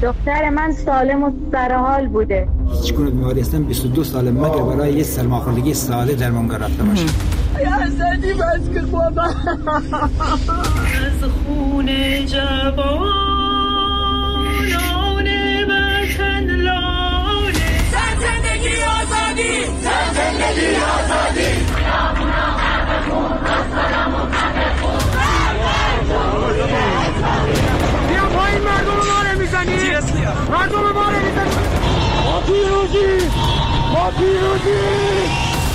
دختر من سالم و سرحال بوده. هیچگونه بیماری هستن 22 سال مگر برای یه سرماخوردگی ساده درمانگاه رفته باشه. یا زدی بس که بابا از خون جوانان وطن لاله. زندگی آزادی، زندگی آزادی. بیا پایین، مردم رو ماره میزنی، مردم رو ماره میزنی. ما پیروزی، ما پیروزی.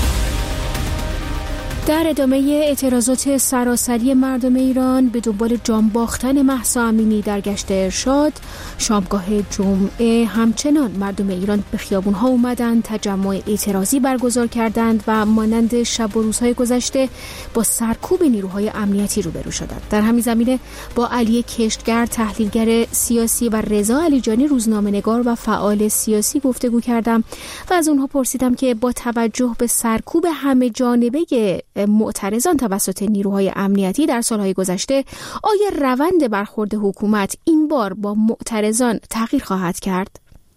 در ادامه اعتراضات سراسری مردم ایران به دنبال جان باختن مهسا امینی در گشت ارشاد، شامگاه جمعه همچنان مردم ایران به خیابون‌ها اومدند، تجمع اعتراضی برگزار کردند و مانند شب و روزهای گذشته با سرکوب نیروهای امنیتی روبرو شدند. در همین زمینه با علی کشتگر، تحلیلگر سیاسی، و رضا علیجانی، روزنامه‌نگار و فعال سیاسی گفتگو کردم و از اونها پرسیدم که با توجه به سرکوب همه جانبه معترضان توسط نیروهای امنیتی در سالهای گذشته، آیا روند برخورد حکومت این بار با معترضان تغییر خواهد کرد؟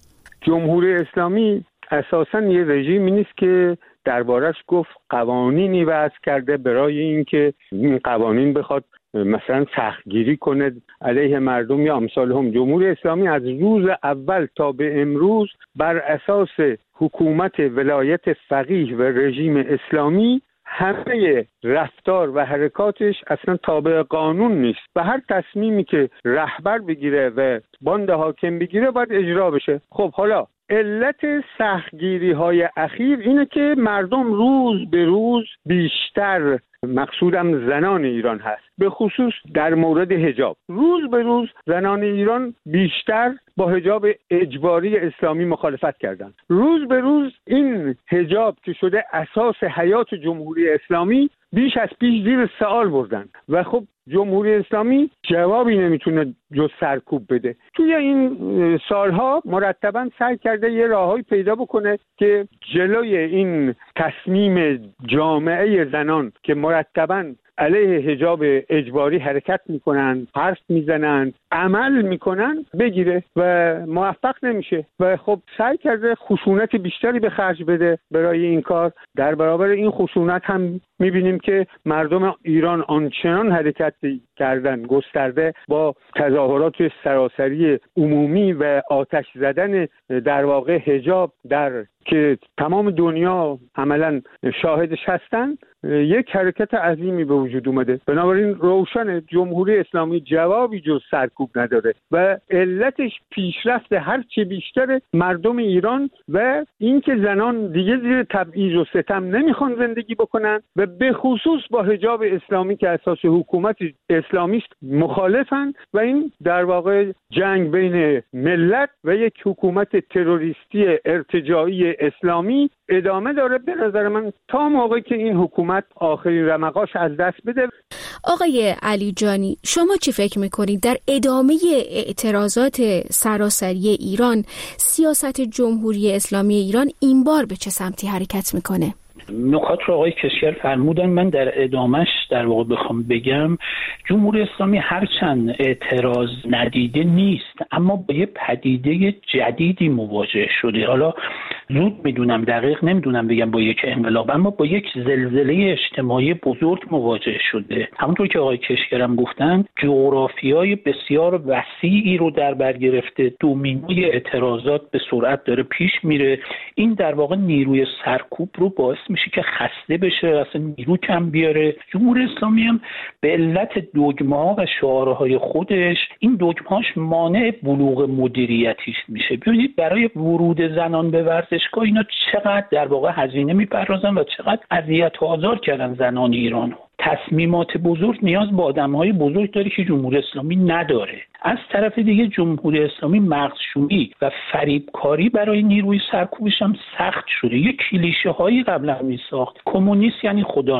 جمهوری اسلامی اساساً یه رژیمی نیست که دربارش گفت قوانینی وضع کرده برای اینکه این قوانین بخواد مثلا سختگیری کنه علیه مردم یا امثال هم. جمهوری اسلامی از روز اول تا به امروز بر اساس حکومت ولایت فقیه و رژیم اسلامی همه رفتار و حرکاتش اصلا تابع قانون نیست و هر تصمیمی که رهبر بگیره و باند حاکم بگیره باید اجرا بشه. خب حالا علت سختگیری های اخیر اینه که مردم روز به روز بیشتر، مقصودم زنان ایران هست، به خصوص در مورد حجاب، روز به روز زنان ایران بیشتر با حجاب اجباری اسلامی مخالفت کردند. روز به روز این حجاب که شده اساس حیات جمهوری اسلامی بیش از پیش زیر سوال بردن و خب جمهوری اسلامی جوابی نمیتونه جز سرکوب بده. توی این سالها مرتبا سعی کرده یه راههایی پیدا بکنه که جلوی این تصمیم جامعه زنان که مرتبا علیه حجاب اجباری حرکت میکنن، حرف میزنن، عمل میکنن بگیره و موفق نمیشه و خب سعی کرده خشونت بیشتری به خرج بده برای این کار. در برابر این خشونت هم میبینیم که مردم ایران آنچنان حرکت کردن گسترده با تظاهرات سراسری عمومی و آتش زدن در واقع حجاب در که تمام دنیا عملا شاهدش هستن، یک حرکت عظیمی به وجود اومده. بنابراین روشن جمهوری اسلامی جوابی جز سرکوب نداره و علتش پیشرفت هرچه بیشتر مردم ایران و اینکه زنان دیگه زیر تبعیض و ستم نمیخوان زندگی بکنن و به خصوص با حجاب اسلامی که اساس حکومت اسلامی است مخالفن و این در واقع جنگ بین ملت و یک حکومت تروریستی ارتجاعی اسلامی ادامه داره. به نظر من تا موقعی که این حکومت آخرین رمقاش از دست بده. آقای علیجانی، شما چی فکر میکنید در ادامه اعتراضات سراسری ایران سیاست جمهوری اسلامی ایران این بار به چه سمتی حرکت میکنه؟ نکات رو آقای کشگر فرمودن. من در ادامش در واقع بخوام بگم، جمهوری اسلامی هرچند اعتراض ندیده نیست اما با یه پدیده جدیدی مواجه شده. حالا زود میدونم، دقیق نمیدونم بگم با یک انقلاب، اما با یک زلزله اجتماعی بزرگ مواجه شده. همونطور که آقای کشگرم گفتن، جغرافیای بسیار وسیعی رو در بر گرفته، دومینوی اعتراضات به سرعت داره پیش میره. این در واقع نیروی سرکوب رو باعث میشه که خسته بشه، اصلا نیرو کم بیاره. جمهوری اسلامی هم به علت دگمه‌ها و شعارهای خودش، این دگمه‌هاش مانع بلوغ مدیریتیش میشه. ببینید برای ورود زنان به ورزشگاه اینا چقدر در واقع هزینه میپردازن و چقدر اذیت و آزار کردن زنان ایرانو. تصمیمات بزرگ نیاز به آدم‌های بزرگ داره که جمهوری اسلامی نداره. از طرف دیگه جمهوری اسلامی مغزشویی و فریبکاری برای نیروی سرکوبش هم سخت شده. یک کلیشه هایی قبلا میساخت، کمونیست یعنی خدا نیست،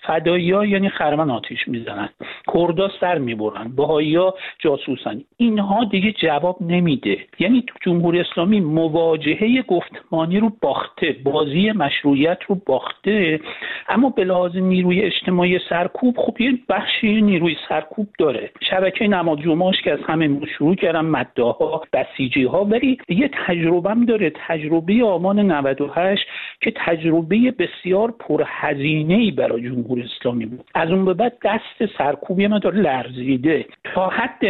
فدایی‌ها یعنی خرمن آتش میزنن، کردا سر میبرن، بهائی‌ها جاسوسن. اینها دیگه جواب نمیده. یعنی تو جمهوری اسلامی مواجهه گفتمانی رو باخته، بازی مشروعیت رو باخته، اما به لحاظ نیروی اجتماعی سرکوب خب یه بخشی نیروی سرکوب داره. شبکه نماز جمعه‌اش که از همه شروع کردن، مداها، بسیجی‌ها، ولی یه تجربه هم داره، تجربه آبان 98 که تجربه بسیار پرهزینه‌ای برای جمهوری اسلامی بود. از اون به بعد دست سرکوبی ما داره لرزیده. تا حد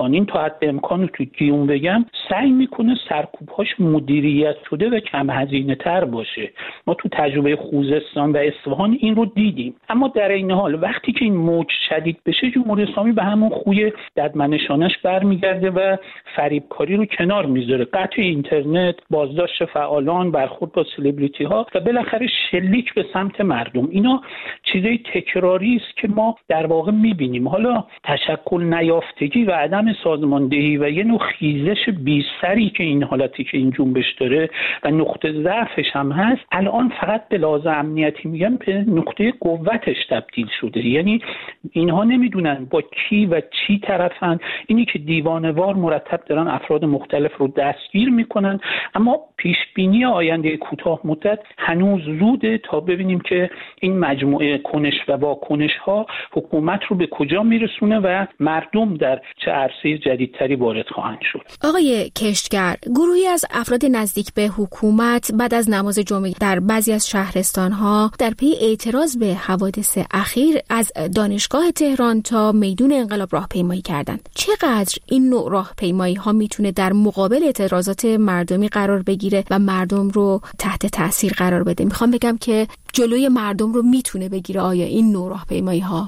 امکان رو تو گیوم بگم سعی میکنه سرکوب‌هاش مدیریت شده و کم هزینه تر باشه. ما تو تجربه خوزستان و اصفهان این رو دیدیم. اما در این حال وقتی که این موج شدید بشه، جمهوری اسلامی به همون خوی ددمنشانش برمیگرده و فریبکاری رو کنار میذاره. قطع اینترنت، بازداشت فعالان، برخورد با سلبریتی ها و بالاخره شلیک به سمت مردم. اینا چیزای تکراری است که ما در واقع میبینیم. حالا تشکل نیافتگی و عدم سازماندهی و یه نوع خیزش بی‌سری که این حالتی که این جنبش داره و نقطه ضعفش هم هست، الان فقط به لحاظ امنیتی میگم به نقطه قوتش تبدیل شده. یعنی اینها نمیدونن با کی و چی طرفن. اینی که دیوانه‌وار مرتب دارن افراد مختلف رو دستگیر میکنن، اما پیش بینی آینده کوتاه مدت هنوز زوده تا ببینیم که این مجموعه کنش و واکنش ها حکومت رو به کجا میرسونه و مردم در چه عرصه جدیدتری وارد خواهند شد. آقای کشتگر، گروهی از افراد نزدیک به حکومت بعد از نماز جمعه در بعضی از شهرستان‌ها در پی اعتراض به حوادث اخیر از دانشگاه تهران تا میدون انقلاب راهپیمایی کردند. چقدر این نوع راهپیمایی‌ها میتونه در مقابل اعتراضات مردمی قرار بگیره و مردم رو تحت تاثیر قرار بده؟ میخوام بگم که جلوی مردم رو میتونه بگیره آیا این نوع راهپیمایی‌ها؟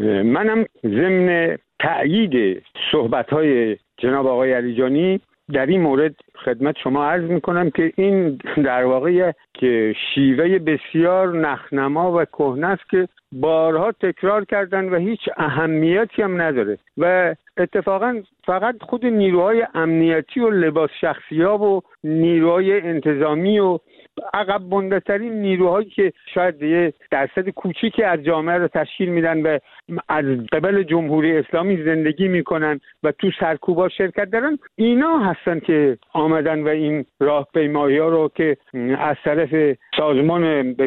منم ضمن تأیید صحبت‌های جناب آقای علیجانی در این مورد خدمت شما عرض میکنم که این در واقع که شیوه بسیار نخنما و کهنه است که بارها تکرار کردن و هیچ اهمیتی هم نداره و اتفاقا فقط خود نیروهای امنیتی و لباس شخصی‌ها و نیروهای انتظامی و عقب مانده‌ترین نیروهایی که شاید یه درصد کوچیکی از جامعه رو تشکیل میدن و از قبل جمهوری اسلامی زندگی میکنن و تو سرکوب‌ها شرکت دارن، اینا هستن که آمدن و این راهپیمایی‌ها رو که از طرف سازمان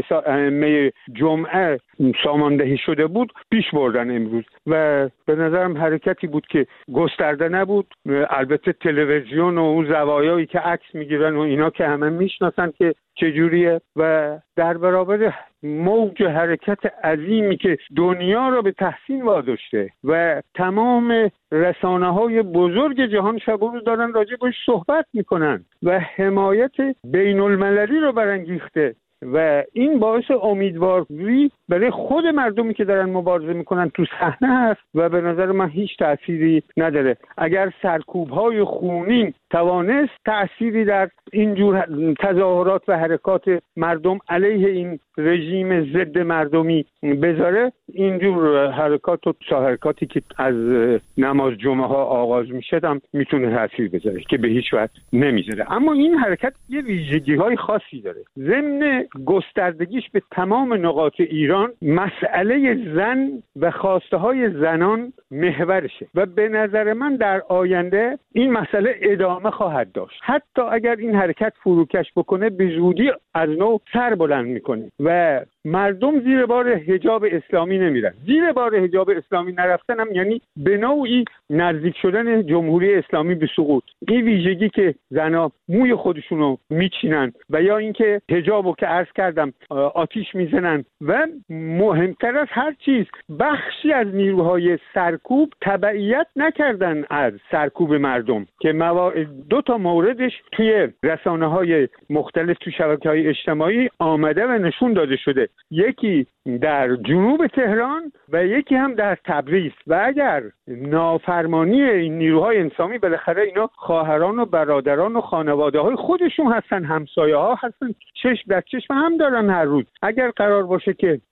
ائمه جمعه ساماندهی شده بود پیش بردن امروز و به نظرم حرکتی بود که گسترده نبود. البته تلویزیون و اون زوایایی که عکس میگیرن و اینا که همه میشناسن که چجوریه و در برابر موج حرکت عظیمی که دنیا را به تحسین واداشته و تمام رسانه‌های بزرگ جهان شب و روز دارن راجع بهش صحبت میکنن و حمایت بین المللی رو برانگیخته و این باعث امیدواری برای خود مردمی که دارن مبارزه میکنن تو صحنه هست و به نظر من هیچ تأثیری نداره. اگر سرکوب‌های خونین توانست تأثیری در اینجور تظاهرات و حرکات مردم علیه این رژیم ضد مردمی بذاره، اینجور حرکات و حرکاتی که از نماز جمعه ها آغاز میشه هم میتونه تأثیر بذاره که به هیچ وجه نمیذاره. اما این حرکت یه ویژگی‌های خاصی داره. ضمن گستردگیش به تمام نقاط ایران مسئله زن و خواسته های زنان محورشه و به نظر من در آینده این مسئله ادامه خواهد داشت. حتی اگر این حرکت فروکش بکنه به زودی از نو سر بلند میکنه و مردم زیر بار حجاب اسلامی نمیرن. زیر بار حجاب اسلامی نرفتن هم یعنی به نوعی نزدیک شدن جمهوری اسلامی به سقوط. این ویژگی که زنها موی خودشونو میچینن و یا اینکه حجابو که عرض کردم آتیش میزنن و مهمتر از هر چیز بخشی از نیروهای سرکوب تبعیت نکردن از سرکوب مردم که دو تا موردش توی رسانه‌های مختلف تو شبکه‌های اجتماعی آمده و نشون داده شده. یکی در جنوب تهران و یکی هم در تبریز و اگر نافرمانی این نیروهای انسانی، بالاخره اینا خواهران و برادران و خانواده‌های خودشون هستن، همسایه‌ها هستن، چشم در چشم هم دارن هر روز. اگر قرار باشه که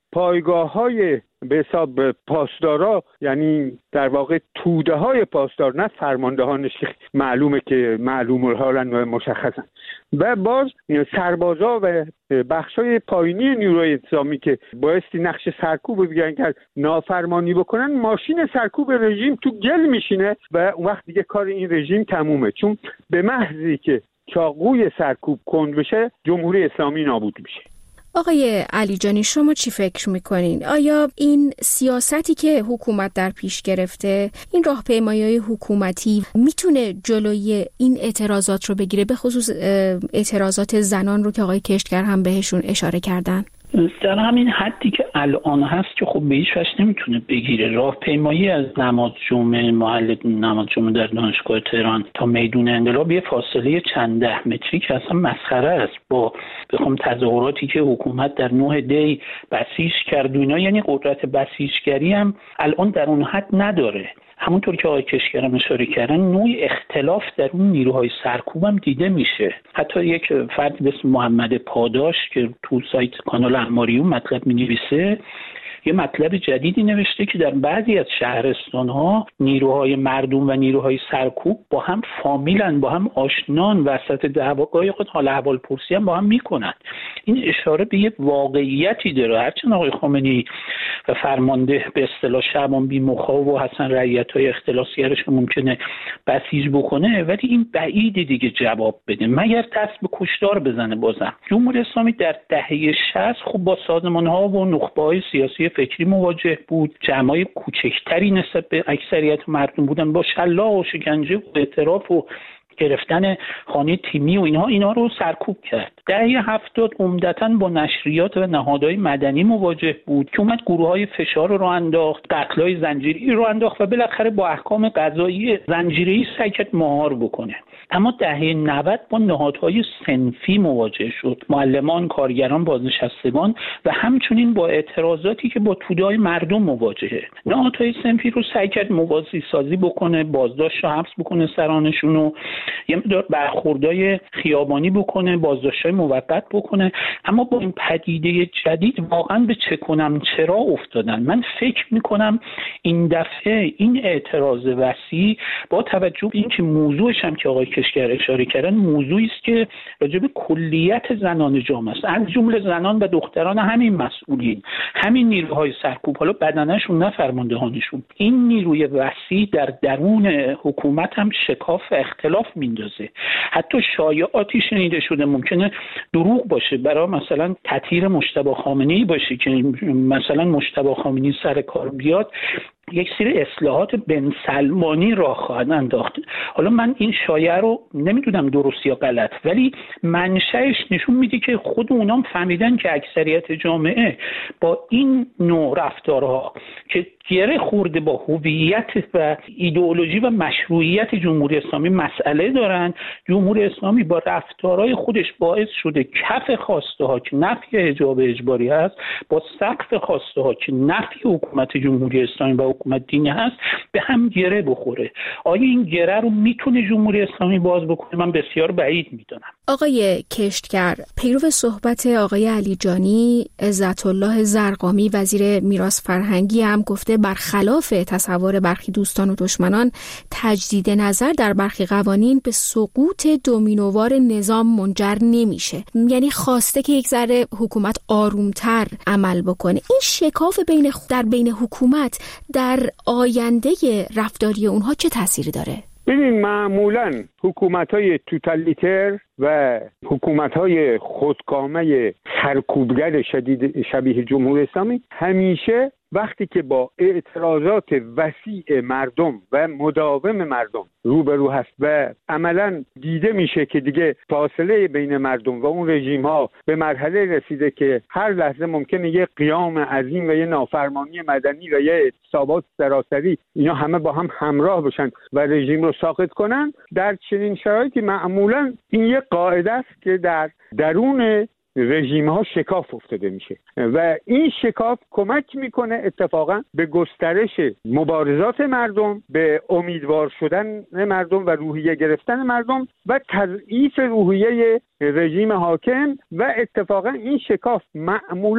پایگاه‌های به حساب پاسدارا، یعنی در واقع توده‌های پاسدار، نه فرماندهانش معلومه که معلوم الحالن و مشخصن، و باز سربازا و بخشای پایینی نیروی انتظامی که بایستی نقش سرکوب بگیرن که نافرمانی بکنن، ماشین سرکوب رژیم تو گل میشینه و اون وقت دیگه کار این رژیم تمومه، چون به محضی که چاقوی سرکوب کند بشه جمهوری اسلامی نابود میشه. آقای علیجانی، شما چی فکر میکنین؟ آیا این سیاستی که حکومت در پیش گرفته، این راهپیمایی‌های حکومتی میتونه جلوی این اعتراضات رو بگیره، به خصوص اعتراضات زنان رو که آقای کشتگر هم بهشون اشاره کردن؟ در همین حدی که الان هست که خب به هیچ وجه نمیتونه بگیره. راهپیمایی از نماز جمعه، محل نماز جمعه در دانشگاه تهران تا میدون انقلاب یه فاصله چند ده متری که اصلا مسخره است، با بخوام تظاهراتی که حکومت در 9 دی بسیج کرد و اینا، یعنی قدرت بسیجگری هم الان در اون حد نداره. همونطور که آقای کشتگر هم اشاره کردن، نوع اختلاف در اون نیروهای سرکوب هم دیده میشه. حتی یک فرد به اسم محمد پاداش که تو سایت کانال احماریون مطلب مینویسه، یه مطلب جدیدی نوشته که در بعضی از شهرستان‌ها نیروهای مردم و نیروهای سرکوب با هم فامیلن، با هم آشنان، وسط دعواگاه خود حال احوال پرسی هم با هم میکنن. این اشاره به یه واقعیتی داره. هرچند آقای خامنه‌ای و فرمانده به اصطلاح شعبان بی‌مخاو و حسن رعیت‌های اختلاسگرش ممکنه بسیج بکنه، ولی این بعیده دیگه جواب بده، مگر دست به کشتار بزنه. بازم جمهوری اسلامی در دهه 60 خب با سازمان‌ها و نخبه‌های سیاسی فکری مواجه بود. جمعای کوچکتری نسبت به اکثریت مردم بودن، با شلاق و شکنجه و اعتراف و گرفتن خانه تیمی و اینا رو سرکوب کرد. دهه 70 عمدتاً با نشریات و نهادهای مدنی مواجه بود که اومد گروه‌های فشار رو انداخت، قتل‌های زنجیره‌ای رو انداخت و بالاخره با احکام قضایی زنجیره‌ای سعی کرد مهار بکنه. اما دهه 90 با نهادهای صنفی مواجه شد، معلمان، کارگران، بازنشستگان و همچنین با اعتراضاتی که با توده‌های مردم مواجهه. نهادهای صنفی رو سعی کرد موازی سازی بکنه، بازداشت و حبس بکنه سرانشون رو، یه مقدار برخوردهای خیابانی بکنه، بازداشت‌های موقت بکنه. اما با این پدیده جدید واقعا به چه کنم چرا افتادن. من فکر میکنم این دفعه این اعتراض وسیع با توجه به اینکه موضوعش هم که آقای کشتگر اشاره کردن موضوعی است که راجع به کلیت زنان جامعه است، از جمله زنان و دختران همین مسئولین، همین نیروهای سرکوب، حالا بدنشون نه فرماندهانشون. این نیروی وسیع در درون حکومت هم شکاف اختلاف میندازه. حتی شایعاتی شنیده شده، ممکنه دروغ باشه، برای مثلا تطهیر مجتبی خامنه‌ای باشه که مثلا مجتبی خامنه‌ای سر کار بیاد یک سری اصلاحات بن سلمانی راه خواهد انداخت. حالا من این شایعه رو نمیدونم درست یا غلط، ولی منشأش نشون میده که خود اونام فهمیدن که اکثریت جامعه با این نوع رفتارها که گره خورده با هویت و ایدئولوژی و مشروعیت جمهوری اسلامی مسئله دارن. جمهوری اسلامی با رفتارهای خودش باعث شده کف خواسته ها که نفی حجاب اجباری هست با سقف خواسته ها که نفی حکومت جمهوری اسلامی و حکومت دینی هست به هم گره بخوره. آیا این گره رو میتونه جمهوری اسلامی باز بکنه؟ من بسیار بعید میدونم. آقای کشتگر، پیرو صحبت آقای علیجانی، عزت الله زرقامی وزیر میراث فرهنگی هم گفته برخلاف تصور برخی دوستان و دشمنان، تجدید نظر در برخی قوانین به سقوط دومینووار نظام منجر نمیشه. یعنی خواسته که یک ذره حکومت آرومتر عمل بکنه. این شکاف بین حکومت در آینده رفتاری اونها چه تأثیری داره؟ ببین، معمولاً حکومت‌های توتالیتر و حکومت‌های خودکامه سرکوبگر شبیه جمهوری اسلامی همیشه وقتی که با اعتراضات وسیع مردم و مداوم مردم روبرو هست و عملاً دیده میشه که دیگه فاصله بین مردم و اون رژیم ها به مرحله رسیده که هر لحظه ممکنه یه قیام عظیم و یه نافرمانی مدنی و یه اعتصابات سراسری اینا همه با هم همراه بشن و رژیم رو ساقط کنن. در چنین شرایطی معمولاً این یه قاعده است که در درون رژیم ها شکاف افتاده میشه و این شکاف کمک میکنه اتفاقا به گسترش مبارزات مردم، به امیدوار شدن مردم و روحیه گرفتن مردم و تضعیف روحیه رژیم حاکم و اتفاقا این شکاف معمولا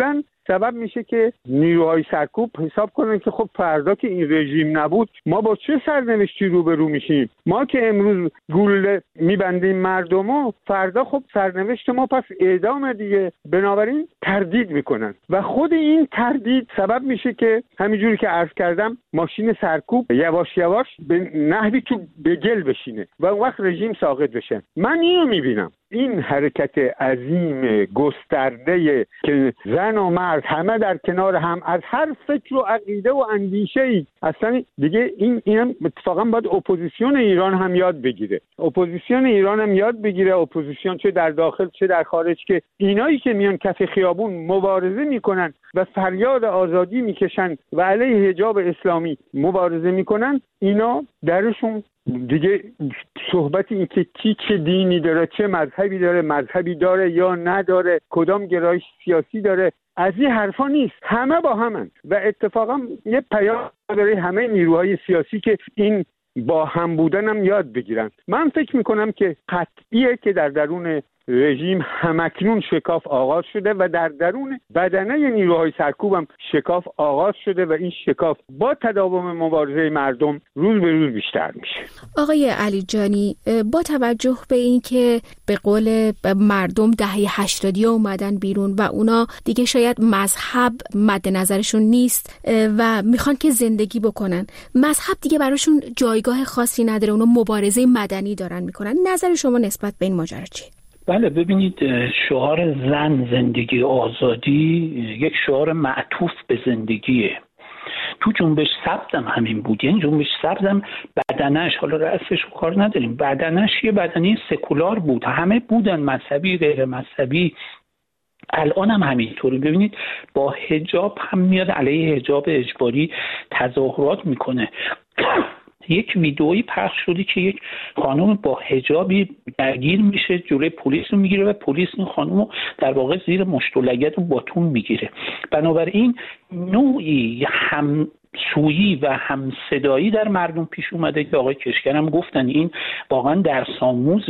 سبب میشه که نیروهای سرکوب حساب کنن که خب فردا که این رژیم نبود ما با چه سرنوشتی روبرو میشیم. ما که امروز گول میبندیم مردمو، فردا خب سرنوشت ما پس اعدام دیگه. بنابراین تردید میکنن و خود این تردید سبب میشه که همینجوری که عرض کردم ماشین سرکوب یواش یواش به نحوی تو به گل بشینه و اون وقت رژیم ساقط بشه. من اینو میبینم، این حرکت عظیم گسترده که زن و مرد همه در کنار هم از هر فکر و عقیده و اندیشه‌ای، اصلا دیگه اینم اتفاقا باید اپوزیسیون ایران هم یاد بگیره. اپوزیسیون ایران هم یاد بگیره، اپوزیسیون چه در داخل چه در خارج، که اینایی که میان کف خیابون مبارزه میکنن و فریاد آزادی میکشن و علیه حجاب اسلامی مبارزه میکنن، اینا درشون دیگه صحبت این که کی چه دینی داره، چه مذهبی داره، مذهبی داره یا نداره، کدام گرایش سیاسی داره، از این حرفا نیست. همه با همن و اتفاقا یه پیام داره همه نیروهای سیاسی که این با هم بودن هم یاد بگیرن. من فکر میکنم که قطعیه که در درون رژیم همکنون شکاف آغاز شده و در درون بدنه نیروهای سرکوب هم شکاف آغاز شده و این شکاف با تداوم مبارزه مردم روز به روز بیشتر میشه. آقای علیجانی، با توجه به این که به قول مردم دهه 80 اومدن بیرون و اونا دیگه شاید مذهب مد نظرشون نیست و میخوان که زندگی بکنن، مذهب دیگه براشون جایگاه خاصی نداره، اونا مبارزه مدنی دارن میکنن، نظر شما نسبت به این ماجرا چیه؟ بله، ببینید شعار زن، زندگی، آزادی یک شعار معطوف به زندگیه. تو جنبش سبز هم همین بود. یعنی جنبش سبز هم بدنش، حالا رأسش رو کار نداریم، بدنش یه بدنی سکولار بود، همه بودن، مذهبی غیر مذهبی. الان هم همینطوری. ببینید با حجاب هم میاد علیه حجاب اجباری تظاهرات میکنه. یک ویدئویی پخش شده که یک خانم با حجابی درگیر میشه، جلوی پلیس رو میگیره و پلیس این خانم رو در واقع زیر مشت و لگد و باتون میگیره. بنابراین نوعی همسویی و همصدایی در مردم پیش اومده که آقای کشکر هم گفتن این واقعا درس آموز.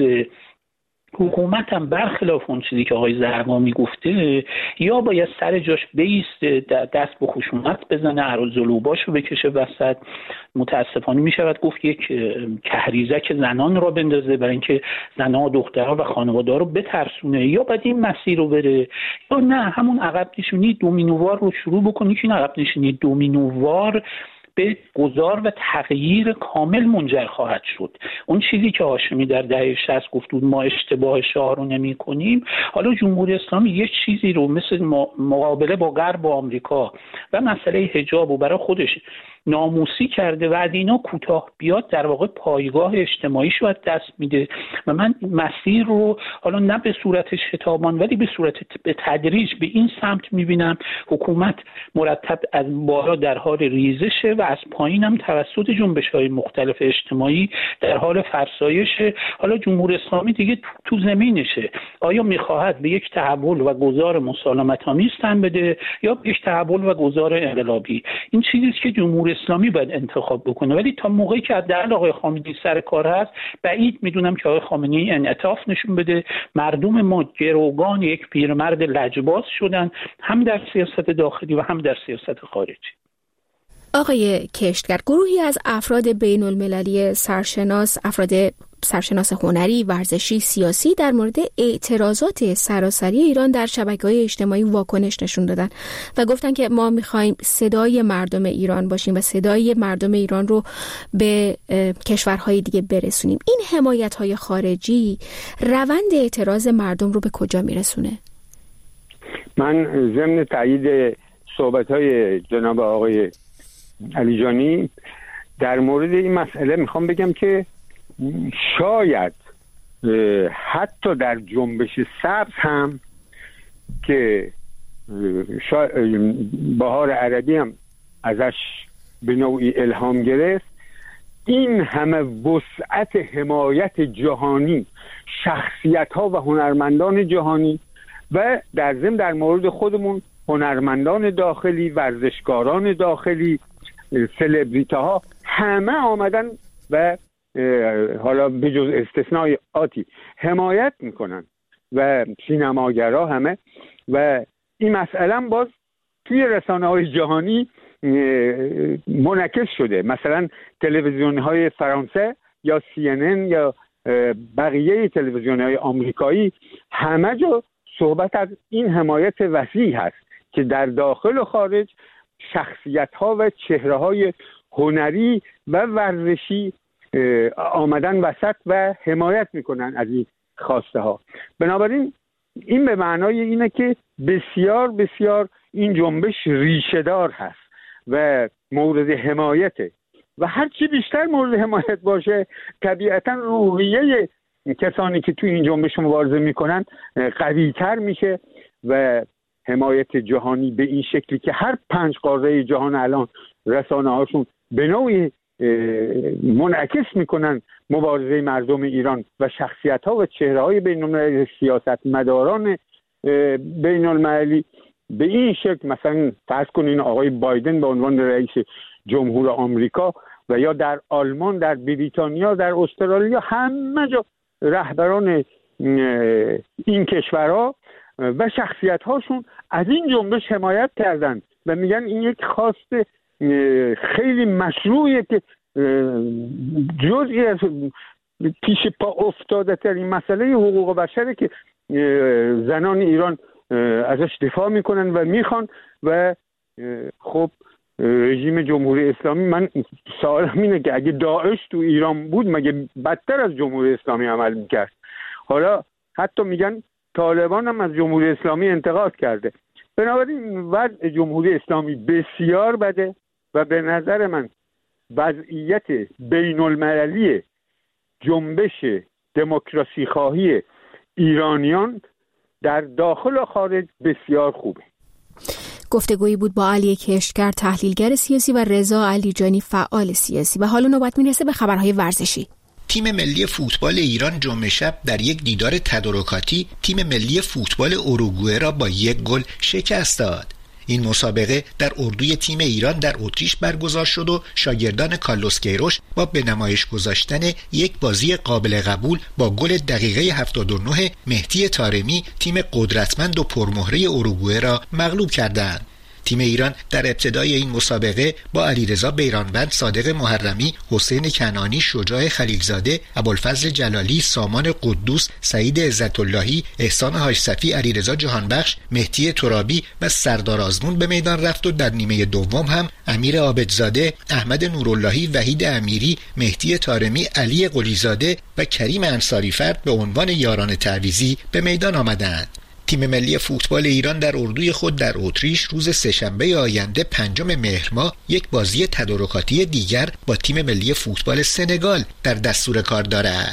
حکومت هم برخلاف اون چیزی که آقای زرقامی گفته یا باید سر جاش بیسته، دست به خشونت بزنه، عرض‌العباش رو بکشه وسط. متاسفانه می شود گفت یک کهریزک زنان را بندازه برای اینکه زنها و دخترها و خانواده رو بترسونه، یا باید این مسیر رو بره، یا نه همون عقب نشینی دومینووار رو شروع بکنی که این عقب نشینی دومینووار به گذار و تغییر کامل منجر خواهد شد. اون چیزی که هاشمی در دهه 60 گفت بود ما اشتباه شاه رو نمی کنیم، حالا جمهوری اسلامی یک چیزی رو مثل مقابله با غرب و آمریکا و مسئله حجاب و برای خودش ناموسی کرده و از اینا کوتاه بیاد در واقع پایگاه اجتماعی شو از دست میده. و من مسیر رو حالا نه به صورت شتابان ولی به صورت به تدریج به این سمت میبینم. حکومت مرتب از بالا در حال ریزشه و از پایین هم توسط جنبش‌های مختلف اجتماعی در حال فرسایشه. حالا جمهوری اسلامی دیگه تو زمینشه، آیا میخواهد به یک تحول و گذار مسالمت‌آمیز تن بده یا به یک تحول و گذار انقلابی؟ این چیزی که جمهوری اسلامی باید انتخاب بکنه. ولی تا موقعی که حداقل آقای خامنه‌ای سر کار هست، بعید میدونم که آقای خامنه‌ای انعطاف نشون بده. مردم ما گروگان یک پیرمرد لجباز شدن، هم در سیاست داخلی و هم در سیاست خارجی. آقای کشتگر، گروهی از افراد بین المللی سرشناس هنری، ورزشی، سیاسی در مورد اعتراضات سراسری ایران در شبکه‌های اجتماعی واکنش نشون دادن و گفتن که ما می‌خوایم صدای مردم ایران باشیم و صدای مردم ایران رو به کشورهای دیگه برسونیم. این حمایت‌های خارجی روند اعتراض مردم رو به کجا میرسونه؟ من ضمن تایید صحبت‌های جناب آقای علیجانی در مورد این مسئله میخوام بگم که شاید حتی در جنبش سبز هم که بهار عربی هم ازش به نوعی الهام گرفت، این همه وسعت حمایت جهانی، شخصیت‌ها و هنرمندان جهانی و در ضمن در مورد خودمون هنرمندان داخلی، ورزشکاران داخلی، سلبریتاها همه آمدن و حالا به جز استثنای آتی حمایت میکنن و سینماگرها همه. و این مسئله باز توی رسانه‌های جهانی منعکس شده. مثلا تلویزیون‌های فرانسه یا CNN یا بقیه تلویزیون‌های آمریکایی همه جا صحبت از این حمایت وسیع هست که در داخل و خارج شخصیت‌ها و چهره‌های هنری و ورزشی آمدن وسط و حمایت میکنن از این خواسته ها. بنابراین این به معنای اینه که بسیار بسیار این جنبش ریشه‌دار هست و مورد حمایته و هرچی بیشتر مورد حمایت باشه طبیعتا روحیه کسانی که توی این جنبش مبارزه میکنن قوی‌تر میشه و حمایت جهانی به این شکلی که هر 5 قاره جهان الان رسانه هاشون به نوعی منعکس میکنن مبارزه مردم ایران و شخصیت ها و چهره های بین المللی سیاستمداران بین المللی به این شکل، مثلا فرض کنین آقای بایدن به عنوان رئیس جمهور آمریکا و یا در آلمان، در بریتانیا، در استرالیا، همه جا رهبران این کشورها و شخصیت هاشون از این جنبش حمایت کردن و میگن این یک خواست خیلی مشروعیه که جزئی از پیش پا افتاده ترین مسئله حقوق بشره که زنان ایران ازش دفاع میکنن و میخوان و خب رژیم جمهوری اسلامی، من سوالم اینه که اگه داعش تو ایران بود مگه بدتر از جمهوری اسلامی عمل میکرد؟ حالا حتی میگن طالبان هم از جمهوری اسلامی انتقاد کرده. بنابراین وضع جمهوری اسلامی بسیار بده و به نظر من وضعیت بین المللی جنبش دموکراسی خواهی ایرانیان در داخل و خارج بسیار خوبه. گفتگویی بود با علی کشتگر، تحلیلگر سیاسی، و رضا علیجانی، فعال سیاسی. و حالا نوبت میرسه به خبرهای ورزشی. تیم ملی فوتبال ایران جمعه شب در یک دیدار تدارکاتی تیم ملی فوتبال اوروگوئه را با 1 گل شکست داد. این مسابقه در اردوی تیم ایران در اتریش برگزار شد و شاگردان کارلوس کیروش با به نمایش گذاشتن یک بازی قابل قبول با گل دقیقه 79 مهدی طارمی تیم قدرتمند و پرمهره اوروگوئه را مغلوب کردند. تیم ایران در ابتدای این مسابقه با علیرضا بیرانوند، صادق محرمی، حسین کنعانی، شجاع خلیلزاده، ابوالفضل جلالی، سامان قدوس، سعید عزت‌اللهی، احسان حاج‌صفی، علیرضا جهانبخش، مهدی ترابی و سردار آزمون به میدان رفت و در نیمه دوم هم امیر عابدزاده، احمد نوراللهی، وحید امیری، مهدی طارمی، علی قلیزاده و کریم انصاری‌فرد به عنوان یاران تعویضی به میدان آمدند. تیم ملی فوتبال ایران در اردوی خود در اتریش روز سه‌شنبه آینده 5 مهر ماه یک بازی تدارکاتی دیگر با تیم ملی فوتبال سنگال در دستور کار دارد.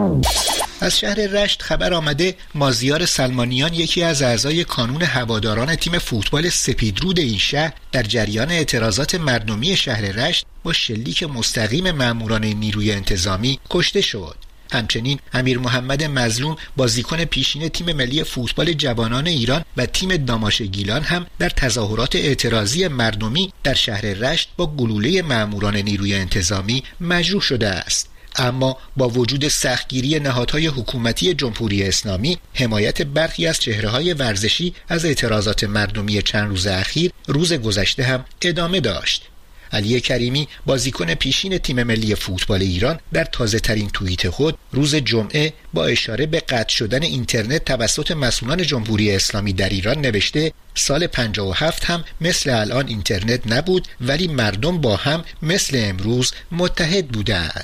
از شهر رشت خبر آمده مازیار سلمانیان، یکی از اعضای کانون هواداران تیم فوتبال سپیدرود این شهر، در جریان اعتراضات مردمی شهر رشت با شلیک مستقیم ماموران نیروی انتظامی کشته شد. همچنین امیر محمد مظلوم، بازیکن پیشین تیم ملی فوتبال جوانان ایران و تیم داماش گیلان هم در تظاهرات اعتراضی مردمی در شهر رشت با گلوله ماموران نیروی انتظامی مجروح شده است. اما با وجود سختگیری نهادهای حکومتی جمهوری اسلامی، حمایت برخی از چهره‌های ورزشی از اعتراضات مردمی چند روز اخیر روز گذشته هم ادامه داشت. علی کریمی، بازیکن پیشین تیم ملی فوتبال ایران، در تازه ترین توییت خود روز جمعه با اشاره به قطع شدن اینترنت توسط مسئولان جمهوری اسلامی در ایران نوشته سال 57 هم مثل الان اینترنت نبود، ولی مردم با هم مثل امروز متحد بودند.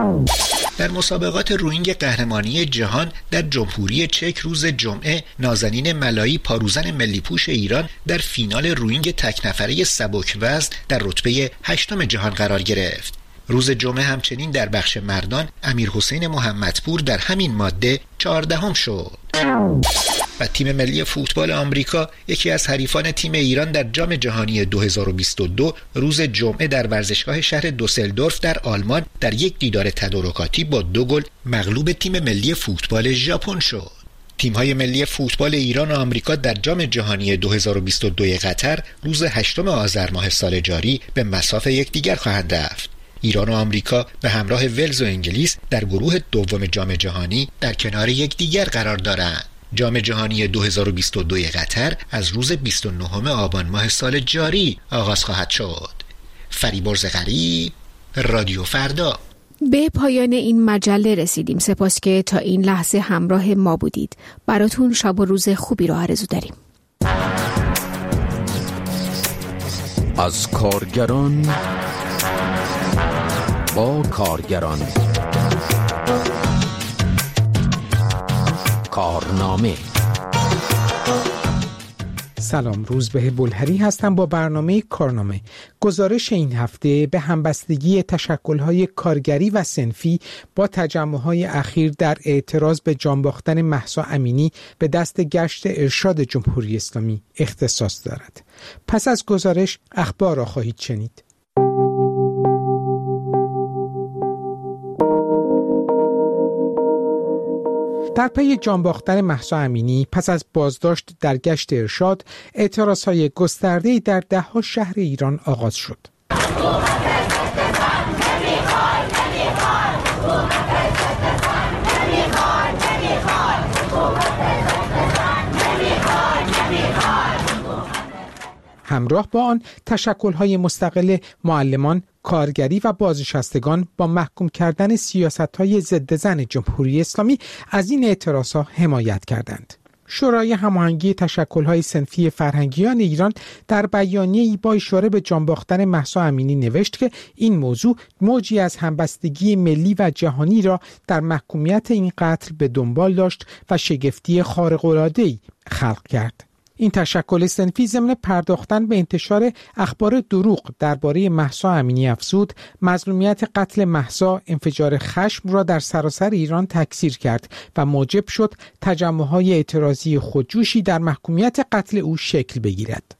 در مسابقات روینگ قهرمانی جهان در جمهوری چک روز جمعه، نازنین ملایی، پاروزن ملی پوش ایران، در فینال روینگ تک نفره سبک وزن در رتبه 8 جهان قرار گرفت. روز جمعه همچنین در بخش مردان امیرحسین محمدپور در همین ماده 14 شد. و تیم ملی فوتبال آمریکا، یکی از حریفان تیم ایران در جام جهانی 2022، روز جمعه در ورزشگاه شهر دوسلدورف در آلمان در یک دیدار تدارکاتی با 2 گل مغلوب تیم ملی فوتبال ژاپن شد. تیم‌های ملی فوتبال ایران و آمریکا در جام جهانی 2022 قطر روز 8 آذر ماه سال جاری به مصاف یکدیگر خواهند رفت. ایران و آمریکا به همراه ولز و انگلیس در گروه دوم جام جهانی در کنار یکدیگر قرار دارند. جام جهانی 2022 قطر از روز 29 آبان ماه سال جاری آغاز خواهد شد. فریبرز غریب، رادیو فردا. به پایان این مجله رسیدیم. سپاس که تا این لحظه همراه ما بودید. براتون شب و روز خوبی رو آرزو داریم. از کارگران با کارگران، کارنامه. سلام، روزبه بلهری هستم با برنامه کارنامه. گزارش این هفته به همبستگی تشکل‌های کارگری و صنفی با تجمع‌های اخیر در اعتراض به جان باختن مهسا امینی به دست گشت ارشاد جمهوری اسلامی اختصاص دارد. پس از گزارش اخبار را خواهید شنید. در پی جان باختن مهسا امینی پس از بازداشت در گشت ارشاد، اعتراضهای گسترده‌ای در ده‌ها شهر ایران آغاز شد. همراه با آن تشکل‌های مستقل معلمان، کارگری و بازنشستگان با محکوم کردن سیاست‌های ضد زن جمهوری اسلامی از این اعتراضها حمایت کردند. شورای هماهنگی تشکل‌های صنفی فرهنگیان ایران در بیانیه‌ای با اشاره به جان باختن مهسا امینی نوشت که این موضوع موجی از همبستگی ملی و جهانی را در محکومیت این قتل به دنبال داشت و شگفتی خارق‌العاده‌ای خلق کرد. این تشکل صنفی ضمن پرداختن به انتشار اخبار دروغ درباره مهسا امینی افزود مظلومیت قتل مهسا انفجار خشم را در سراسر ایران تکثیر کرد و موجب شد تجمع‌های اعتراضی خودجوشی در محکومیت قتل او شکل بگیرد.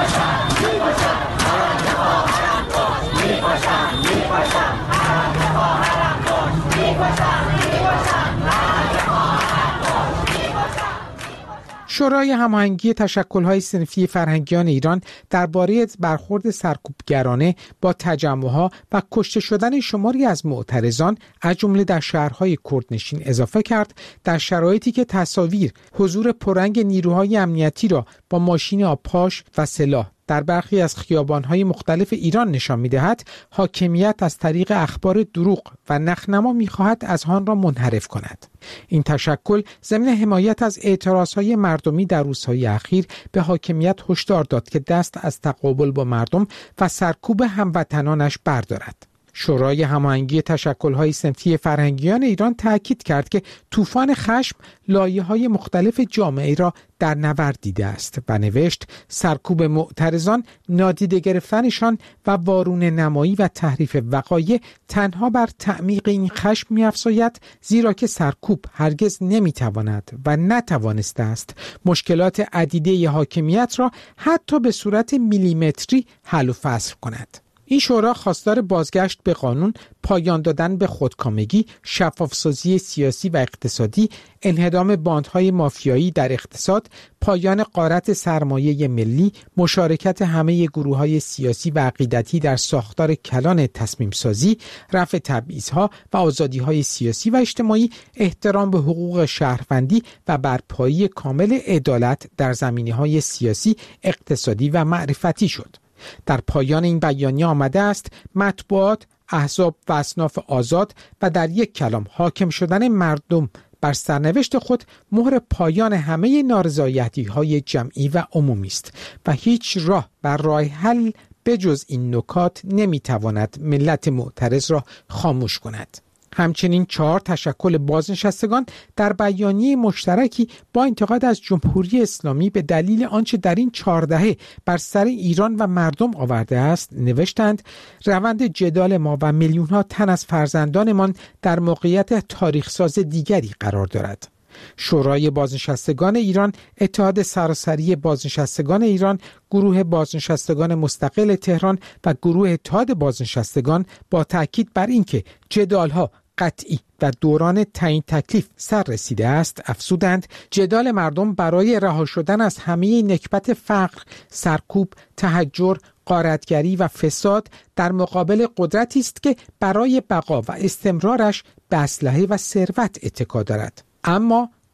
شورای هماهنگی تشکل‌های صنفی فرهنگیان ایران درباره برخورد سرکوبگرانه با تجمع‌ها و کشته شدن شماری از معترضان از جمله در شهرهای کردنشین اضافه کرد در شرایطی که تصاویر حضور پررنگ نیروهای امنیتی را با ماشین آبپاش و سلاح در برخی از خیابان‌های مختلف ایران نشان می‌دهد، حاکمیت از طریق اخبار دروغ و نخنما می‌خواهد از آن را منحرف کند. این تشکل ضمن حمایت از اعتراض‌های مردمی در روزهای اخیر به حاکمیت هشدار داد که دست از تقابل با مردم و سرکوب هموطنانش بردارد. شورای هماهنگی تشکل‌های صنفی فرهنگیان ایران تأکید کرد که طوفان خشم لایه‌های مختلف جامعه را در نورد دیده است و نوشت سرکوب معترضان، نادیده گرفتنشان و وارونه نمایی و تحریف وقایع تنها بر تعمیق این خشم می‌افزاید، زیرا که سرکوب هرگز نمی‌تواند و نتوانسته است مشکلات عدیده حاکمیت را حتی به صورت میلیمتری حل و فصل کند. این شورا خواستار بازگشت به قانون، پایان دادن به خودکامگی، شفافسازی سیاسی و اقتصادی، انهدام باندهای مافیایی در اقتصاد، پایان غارت سرمایه ملی، مشارکت همه گروه‌های سیاسی و عقیدتی در ساختار کلان تصمیم سازی، رفع تبعیض‌ها و آزادی‌های سیاسی و اجتماعی، احترام به حقوق شهروندی و برپایی کامل عدالت در زمینه‌های سیاسی، اقتصادی و معرفتی شد. در پایان این بیانیه آمده است مطبوعات، احزاب و اصناف آزاد و در یک کلام حاکم شدن مردم بر سرنوشت خود مهر پایان همه نارضایتی‌های جمعی و عمومی است و هیچ راه بر راه حل بجز این نکات نمیتواند ملت معترض را خاموش کند. همچنین 4 تشکل بازنشستگان در بیانیه مشترکی با انتقاد از جمهوری اسلامی به دلیل آنچه در این 4 دهه بر سر ایران و مردم آورده است نوشتند روند جدال ما و میلیون‌ها تن از فرزندانمان در موقعیت تاریخ‌ساز دیگری قرار دارد. شورای بازنشستگان ایران، اتحاد سراسری بازنشستگان ایران، گروه بازنشستگان مستقل تهران و گروه اتحاد بازنشستگان با تاکید بر اینکه جدال‌ها قطعی و دوران تعیین تکلیف سر رسیده است افزودند جدال مردم برای رها شدن از همه نکبت فقر، سرکوب، تهجر، غارتگری و فساد در مقابل قدرتی است که برای بقا و استمرارش به اسلحه و ثروت اتکا دارد. اما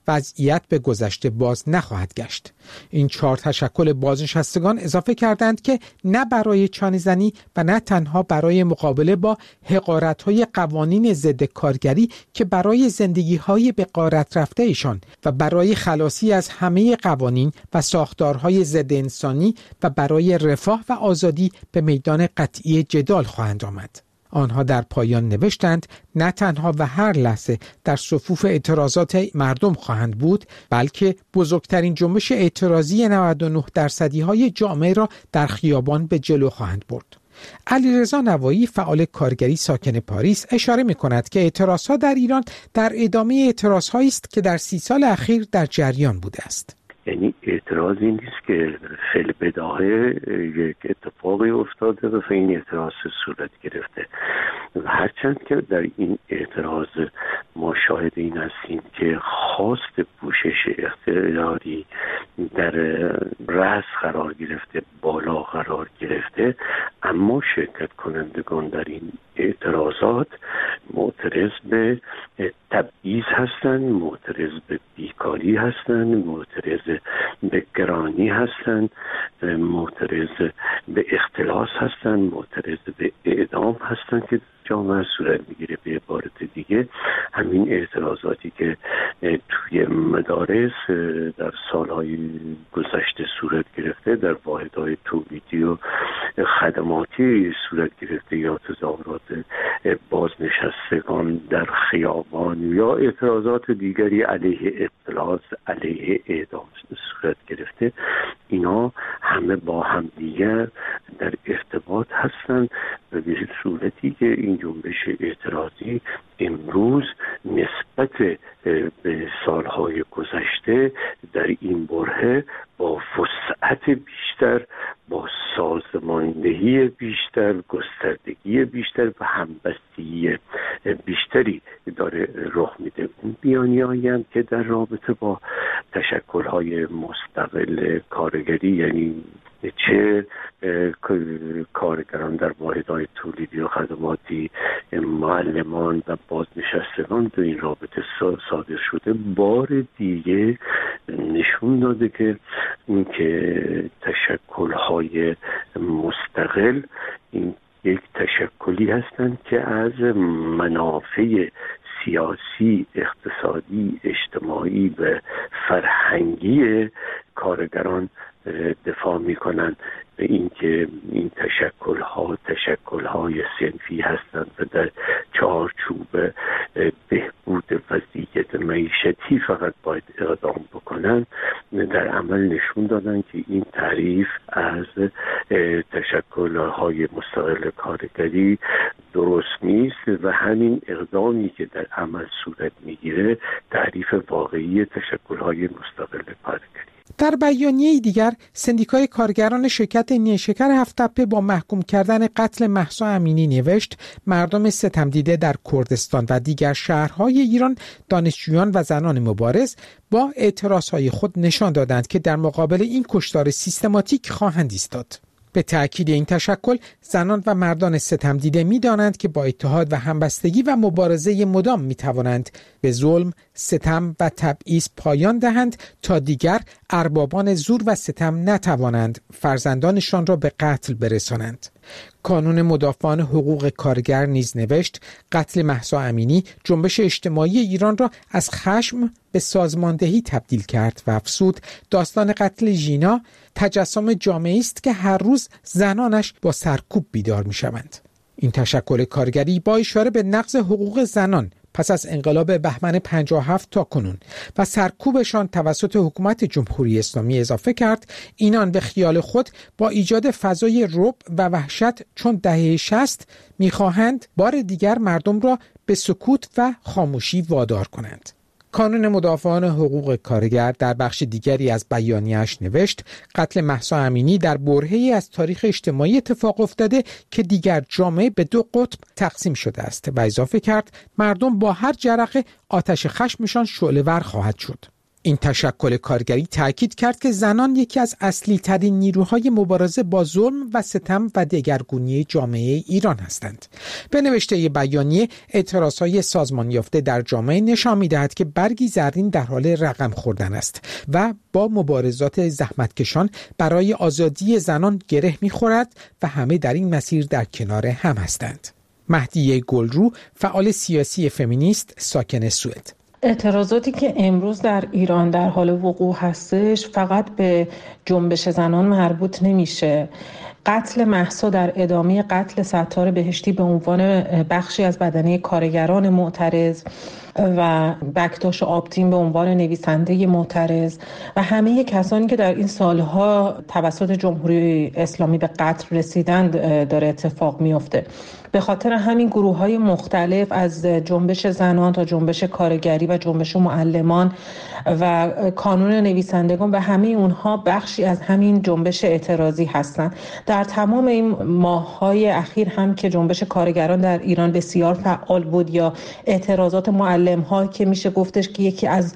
وضعیت به گذشته باز نخواهد گشت. این 4 تشکل بازنشستگان اضافه کردند که نه برای چانه‌زنی و نه تنها برای مقابله با حقارت‌های قوانین ضد کارگری که برای زندگی‌های به غارت رفته ایشان و برای خلاصی از همه قوانین و ساختارهای ضد انسانی و برای رفاه و آزادی به میدان قطعی جدال خواهند آمد. آنها در پایان نوشتند نه تنها و هر لحظه در صفوف اعتراضات مردم خواهند بود، بلکه بزرگترین جنبش اعتراضی 99% جامعه را در خیابان به جلو خواهند برد. علیرضا نوایی فعال کارگری ساکن پاریس اشاره می‌کند که اعتراضها در ایران در ادامه اعتراضهایی است که در 30 سال اخیر در جریان بوده است. یعنی اعتراضی نیست که فی‌البداهه یک اتفاقی افتاده و این اعتراض صورت گرفته. هرچند که در این اعتراض ما شاهد این هستیم که خواست پوشش اقتداری در رأس قرار گرفته، بالا قرار گرفته، اما شرکت کنندگان در این اعتراضات معترض به تبعیض هستند، معترض به بیکاری هستند، معترض به گرانی هستند، معترض به اختلاس هستند، معترض به اعدام هستند که جامعه صورت میگیره. به عبارت دیگه همین اعتراضاتی که توی مدارس در سالهای گذشته صورت گرفته، در واحدهای تولیدی و خدماتی صورت گرفته، یا تظاهرات بازنشستگان در خیابان یا اعتراضات دیگری علیه افلاس، علیه اعدام صورت گرفته، اینا همه با هم دیگر در ارتباط هستند و به صورتی که این جنبش اعتراضی امروز نسبت به سالهای گذشته در این برهه با وسعت بیشتر، با سازماندهی بیشتر، گستردگی بیشتر و همبستگی بیشتری داره رخ میده. اون بیانیه‌ای هم که در رابطه با تشکل‌های مستقل کارگری، یعنی چه کارگران در واحدهای تولیدی و خدماتی، معلمان و بازنشستگان در این رابطه صادر شده، بار دیگه نشون داده که اینکه تشکل‌های مستقل این یک تشکلی هستند که از منافع سیاسی، اقتصادی، اجتماعی و فرهنگی کارگران دفاع میکنند به اینکه این تشکل‌های صنفی هستند و در چارچوب بهبود وضعیت معیشتی فقط باید اقدام بکنند، در عمل نشون دادن که این تعریف از تشکل‌های مستقل کارگری درست نیست و همین اقدامی که در عمل صورت میگیره تعریف واقعی تشکل‌های مستقل کارگری. در بیانیه دیگر، سندیکای کارگران شرکت نیشکر هفت‌تپه با محکوم کردن قتل مهسا امینی نوشت مردم ستمدیده در کردستان و دیگر شهرهای ایران، دانشجویان و زنان مبارز با اعتراضهای خود نشان دادند که در مقابل این کشتار سیستماتیک خواهند ایستاد. به تأکید این تشکل، زنان و مردان ستمدیده می‌دانند که با اتحاد و همبستگی و مبارزه مدام می‌توانند به ظلم، ستم و تبعیض پایان دهند تا دیگر اربابان زور و ستم نتوانند فرزندانشان را به قتل برسانند. کانون مدافعان حقوق کارگر نیز نوشت قتل مهسا امینی جنبش اجتماعی ایران را از خشم به سازماندهی تبدیل کرد و افزود داستان قتل ژینا تجسم جامعه‌ای است که هر روز زنانش با سرکوب بیدار می‌شوند. این تشکل کارگری با اشاره به نقض حقوق زنان پس از انقلاب بهمن 57 تا کنون و سرکوبشان توسط حکومت جمهوری اسلامی اضافه کرد، اینان به خیال خود با ایجاد فضای رعب و وحشت چون دهه 60 می‌خواهند بار دیگر مردم را به سکوت و خاموشی وادار کنند. کانون مدافعان حقوق کارگر در بخش دیگری از بیانیه‌اش نوشت قتل مهسا امینی در برهه‌ای از تاریخ اجتماعی اتفاق افتاده که دیگر جامعه به 2 قطب تقسیم شده است و اضافه کرد مردم با هر جرقه آتش خشمشان شعله‌ور خواهد شد. این تشکل کارگری تأکید کرد که زنان یکی از اصلی ترین نیروهای مبارزه با ظلم و ستم و دگرگونی جامعه ایران هستند. به نوشته بیانیه، اعتراضهای سازمان یافته در جامعه نشان می‌دهد که برگی زرین در حال رقم خوردن است و با مبارزات زحمتکشان برای آزادی زنان گره می‌خورد و همه در این مسیر در کنار هم هستند. مهدیه گلرو، فعال سیاسی فمینیست ساکن سوئد: اعتراضاتی که امروز در ایران در حال وقوع هستش فقط به جنبش زنان مربوط نمیشه. قتل مهسا در ادامه قتل ستار بهشتی به عنوان بخشی از بدنه کارگران معترض و بکتاش آبتین به عنوان نویسنده معترض و همه کسانی که در این سالها توسط جمهوری اسلامی به قتل رسیدند داره اتفاق میفته. به خاطر همین گروه‌های مختلف از جنبش زنان تا جنبش کارگری و جنبش معلمان و کانون نویسندگان و همه اونها بخشی از همین جنبش اعتراضی هستند. در تمام این ماه‌های اخیر هم که جنبش کارگران در ایران بسیار فعال بود یا اعتراضات معلم‌ها که میشه گفتش که یکی از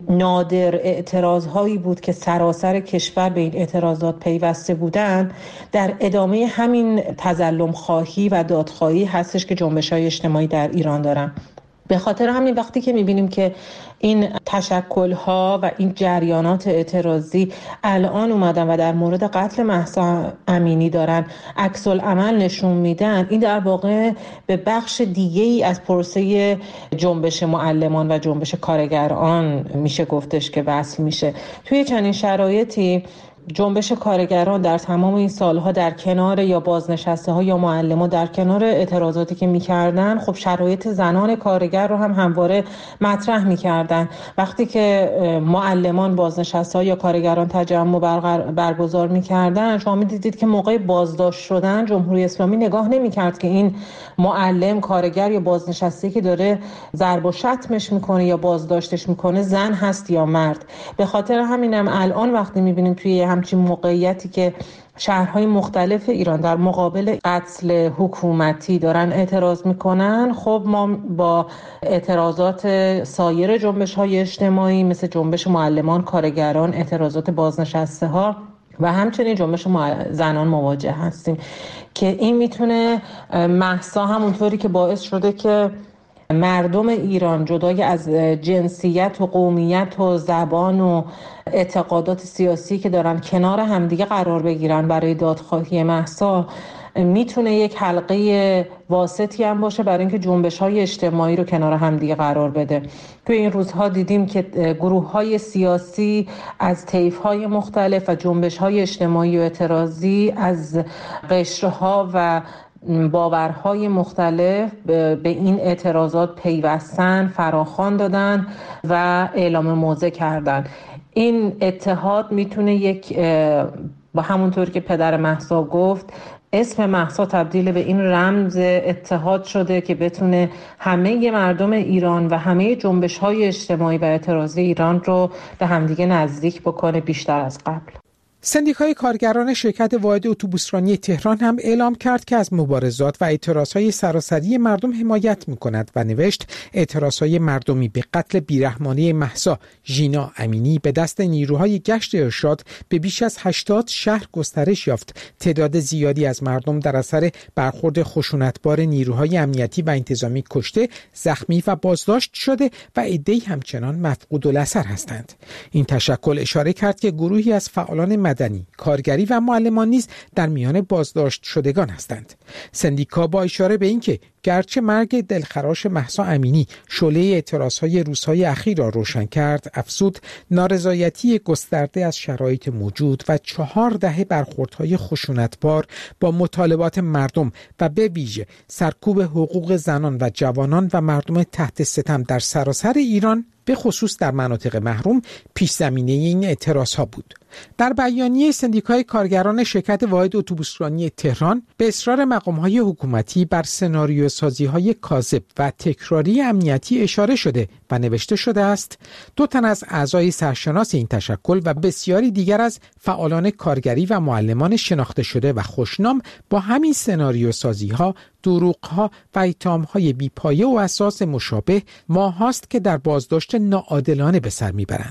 نادر اعتراض‌هایی بود که سراسر کشور به این اعتراضات پیوسته بودند، در ادامه همین تظلم خواهی و دادخواهی هستش که جنبش‌های اجتماعی در ایران دارن. به خاطر همین وقتی که می‌بینیم که این تشکل‌ها و این جریانات اعتراضی الان اومدن و در مورد قتل مهسا امینی دارن عکس العمل نشون میدن، این در واقع به بخش دیگه‌ای از پروسه جنبش معلمان و جنبش کارگران میشه گفتش که وصل میشه. توی چنین شرایطی جنبش کارگران در تمام این سالها در کنار یا بازنشسته ها یا معلمان در کنار اعتراضاتی که میکردن، خب شرایط زنان کارگر رو هم همواره مطرح میکردن. وقتی که معلمان، بازنشسته ها یا کارگران تجمع برگزار میکردن، شما میدیدید که موقع بازداشت شدن جمهوری اسلامی نگاه نمیکرد که این معلم، کارگر یا بازنشسته که داره ضرب و شتمش میکنه یا بازداشتش میکنه زن هست یا مرد. به خاطر همینم الان وقتی میبینیم توی همچین موقعیتی که شهرهای مختلف ایران در مقابل قتل حکومتی دارن اعتراض میکنن، خب ما با اعتراضات سایر جنبش‌های اجتماعی مثل جنبش معلمان، کارگران، اعتراضات بازنشسته ها و همچنین جنبش زنان مواجه هستیم که این میتونه مهسا همونطوری که باعث شده که مردم ایران جدای از جنسیت و قومیت و زبان و اعتقادات سیاسی که دارن کنار همدیگه قرار بگیرن برای دادخواهی مهسا، میتونه یک حلقه واسطی هم باشه برای اینکه جنبش‌های اجتماعی رو کنار همدیگه قرار بده. توی این روزها دیدیم که گروه‌های سیاسی از طیف‌های مختلف و جنبش‌های اجتماعی و اعتراضی از قشرها و باورهای مختلف به این اعتراضات پیوستن، فراخوان دادن و اعلام موضع کردن. این اتحاد میتونه یک با همونطور که پدر مهسا گفت، اسم مهسا تبدیل به این رمز اتحاد شده که بتونه همه مردم ایران و همه جنبش‌های اجتماعی و اعتراضی ایران رو به همدیگه نزدیک بکنه بیشتر از قبل. سندیکای کارگران شرکت واحد اتوبوسرانی تهران هم اعلام کرد که از مبارزات و اعتراضهای سراسری مردم حمایت می‌کند و نوشت اعتراضهای مردمی به قتل بیرحمانه مهسا ژینا امینی به دست نیروهای گشت ارشاد به بیش از 80 شهر گسترش یافت. تعداد زیادی از مردم در اثر برخورد خشونتبار نیروهای امنیتی و انتظامی کشته، زخمی و بازداشت شده و عده‌ای همچنان مفقود الاثر هستند. این تشکل اشاره کرد که گروهی از فعالان مدنی، کارگری و معلمان نیز در میان بازداشت شدگان هستند. سندیکا با اشاره به اینکه گرچه مرگ دلخراش مهسا امینی شعله اعتراضهای روزهای اخیر را روشن کرد، افزود نارضایتی گسترده از شرایط موجود و 4 دهه برخوردهای خشونتبار با مطالبات مردم و به ویژه سرکوب حقوق زنان و جوانان و مردم تحت ستم در سراسر ایران به خصوص در مناطق محروم پیش زمینه این اعتراضها بود. در بیانیه سندیکای کارگران شرکت واحد اتوبوسرانی تهران به اصرار مقام‌های حکومتی بر سناریو سازی‌های کاذب و تکراری امنیتی اشاره شده و نوشته شده است 2 تن از اعضای سرشناس این تشکل و بسیاری دیگر از فعالان کارگری و معلمان شناخته شده و خوشنام با همین سناریو سازی‌ها، دروغ‌ها و اتهام‌های بی‌پایه و اساس مشابه ماهاست که در بازداشت ناعادلانه به سر می‌برند.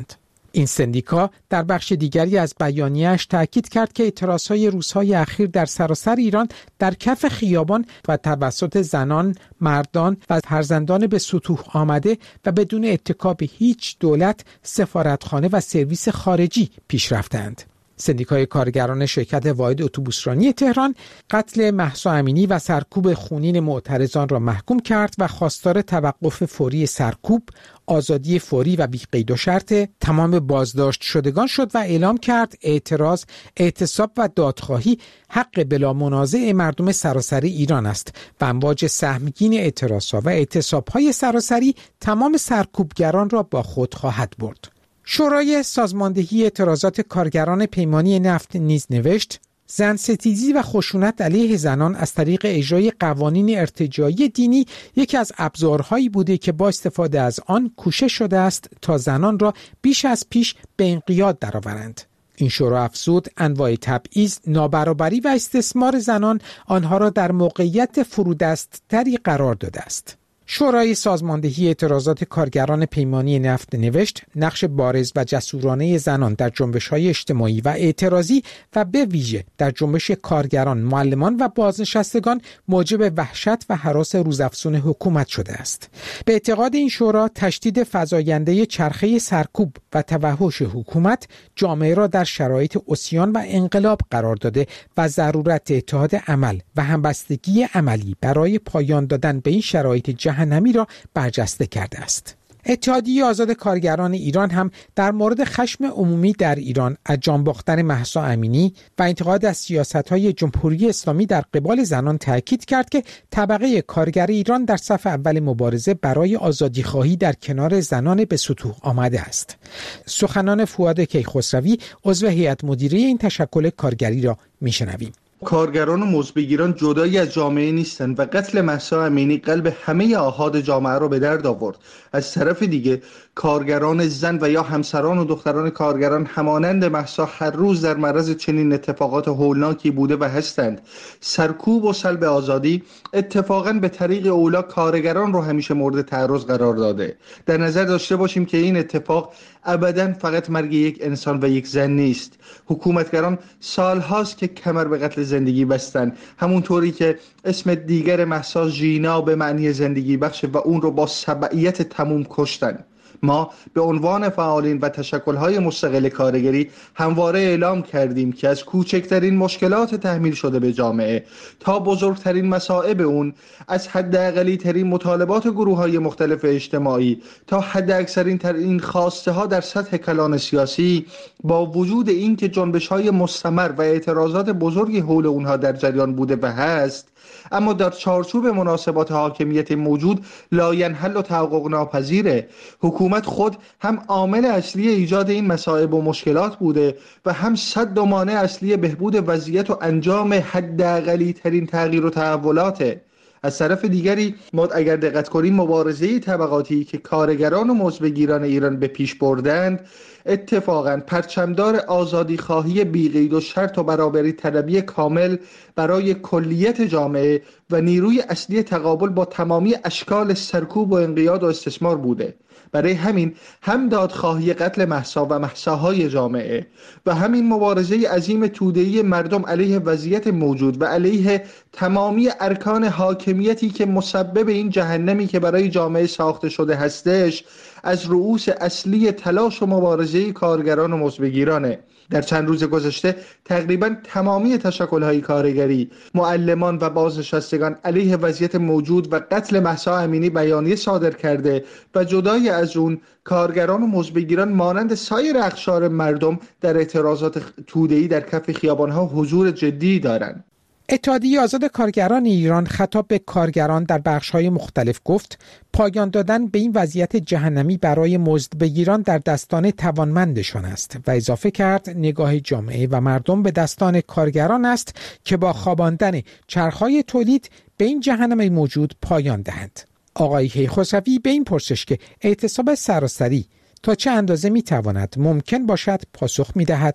این سندیکا در بخش دیگری از بیانیه‌اش تاکید کرد که اعتراضهای روزهای اخیر در سراسر ایران در کف خیابان و توسط زنان، مردان و فرزندان به سطوح آمده و بدون اتکا به هیچ دولت، سفارتخانه و سرویس خارجی پیش رفتند. سندیکای کارگران شرکت واحد اتوبوسرانی تهران قتل مهسا امینی و سرکوب خونین معترضان را محکوم کرد و خواستار توقف فوری سرکوب، آزادی فوری و بی قید و شرط تمام بازداشت شدگان شد و اعلام کرد اعتراض، اعتصاب و دادخواهی حق بلا منازع مردم سراسری ایران است و امواج سهمگین اعتراضها و اعتصابهای سراسری تمام سرکوبگران را با خود خواهد برد. شورای سازماندهی اعتراضات کارگران پیمانی نفت نیز نوشت: زن ستیزی و خشونت علیه زنان از طریق اجرای قوانین ارتجاعی دینی یکی از ابزارهایی بوده که با استفاده از آن کوشش شده است تا زنان را بیش از پیش به انقیاد درآورند. این شورا افزود انواع تبعیض، نابرابری و استثمار زنان آنها را در موقعیت فرودست‌تری قرار داده است. شورای سازماندهی اعتراضات کارگران پیمانی نفت نوشت: نقش بارز و جسورانه زنان در جنبش‌های اجتماعی و اعتراضی و به ویژه در جنبش کارگران، معلمان و بازنشستگان موجب وحشت و هراس روزافزون حکومت شده است. به اعتقاد این شورا تشدید فزاینده چرخه سرکوب و توحش حکومت جامعه را در شرایط عصیان و انقلاب قرار داده و ضرورت اتحاد عمل و همبستگی عملی برای پایان دادن به این شرایط جهنمی را برجسته کرده است. اتحادیه آزاد کارگران ایران هم در مورد خشم عمومی در ایران از جان باختن مهسا امینی و انتقاد از سیاست‌های جمهوری اسلامی در قبال زنان تاکید کرد که طبقه کارگر ایران در صف اول مبارزه برای آزادی‌خواهی در کنار زنان به سطوح آمده است. سخنان فؤاد کیخسروی، عضو هیئت مدیره این تشکل کارگری را میشنویم. کارگران و مزدبگیران جدایی از جامعه نیستند و قتل مهسا امینی قلب همه آحاد جامعه را به درد آورد. از طرف دیگه کارگران زن و یا همسران و دختران کارگران همانند مهسا هر روز در معرض چنین اتفاقات هولناکی بوده و هستند. سرکوب و سلب آزادی اتفاقاً به طریق اولا کارگران رو همیشه مورد تعرض قرار داده. در نظر داشته باشیم که این اتفاق ابداً فقط مرگ یک انسان و یک زن نیست. حکومتگران سالهاست که کمر به قتل زندگی بستن، همونطوری که اسم دیگر مهسا ژینا به معنی زندگی بخش و اون رو با سبعیت تموم کشتن. ما به عنوان فعالین و تشکل‌های مستقل کارگری همواره اعلام کردیم که از کوچکترین مشکلات تحمیل شده به جامعه تا بزرگترین مصائب اون، از حداقلی ترین مطالبات گروه‌های مختلف اجتماعی تا حداکثرین ترین خواسته ها در سطح کلان سیاسی، با وجود اینکه جنبش‌های مستمر و اعتراضات بزرگی حول اونها در جریان بوده و هست، اما در چارچوب مناسبات حاکمیت موجود لاینحل و تحقق ناپذیره. حکومت خود هم عامل اصلی ایجاد این مصائب و مشکلات بوده و هم سد و مانع اصلی بهبود وضعیت و انجام حداقلی ترین تغییر و تحولاته. از طرف دیگری ما اگر دقت کنیم مبارزه طبقاتی که کارگران و مزدبگیران ایران به پیش بردند اتفاقاً پرچمدار آزادی خواهی بی قید و شرط و برابری طلبی کامل برای کلیت جامعه و نیروی اصلی تقابل با تمامی اشکال سرکوب و انقیاد و استثمار بوده. برای همین هم دادخواهی قتل مهسا و مهساهای جامعه و همین مبارزه عظیم توده‌ای مردم علیه وضعیت موجود و علیه تمامی ارکان حاکمیتی که مسبب این جهنمی که برای جامعه ساخته شده هستش، از رؤوس اصلی تلاش و مبارزه کارگران و مزدبگیرانه. در چند روز گذشته تقریبا تمامی تشکل‌های کارگری، معلمان و بازنشستگان علیه وضعیت موجود و قتل مهسا امینی بیانیه صادر کرده و جدای از اون کارگران و مزدبگیران مانند سایر اقشار مردم در اعتراضات توده‌ای در کف خیابان‌ها حضور جدی دارند. اتحادیه آزاد کارگران ایران خطاب به کارگران در بخش‌های مختلف گفت پایان دادن به این وضعیت جهنمی برای مزدبگیران در دستان توانمندشان است و اضافه کرد نگاه جامعه و مردم به دستان کارگران است که با خواباندن چرخ‌های تولید به این جهنم موجود پایان دهند. آقای کیخسروی به این پرسش که اعتصاب سراسری تا چه اندازه می‌تواند ممکن باشد پاسخ می‌دهد.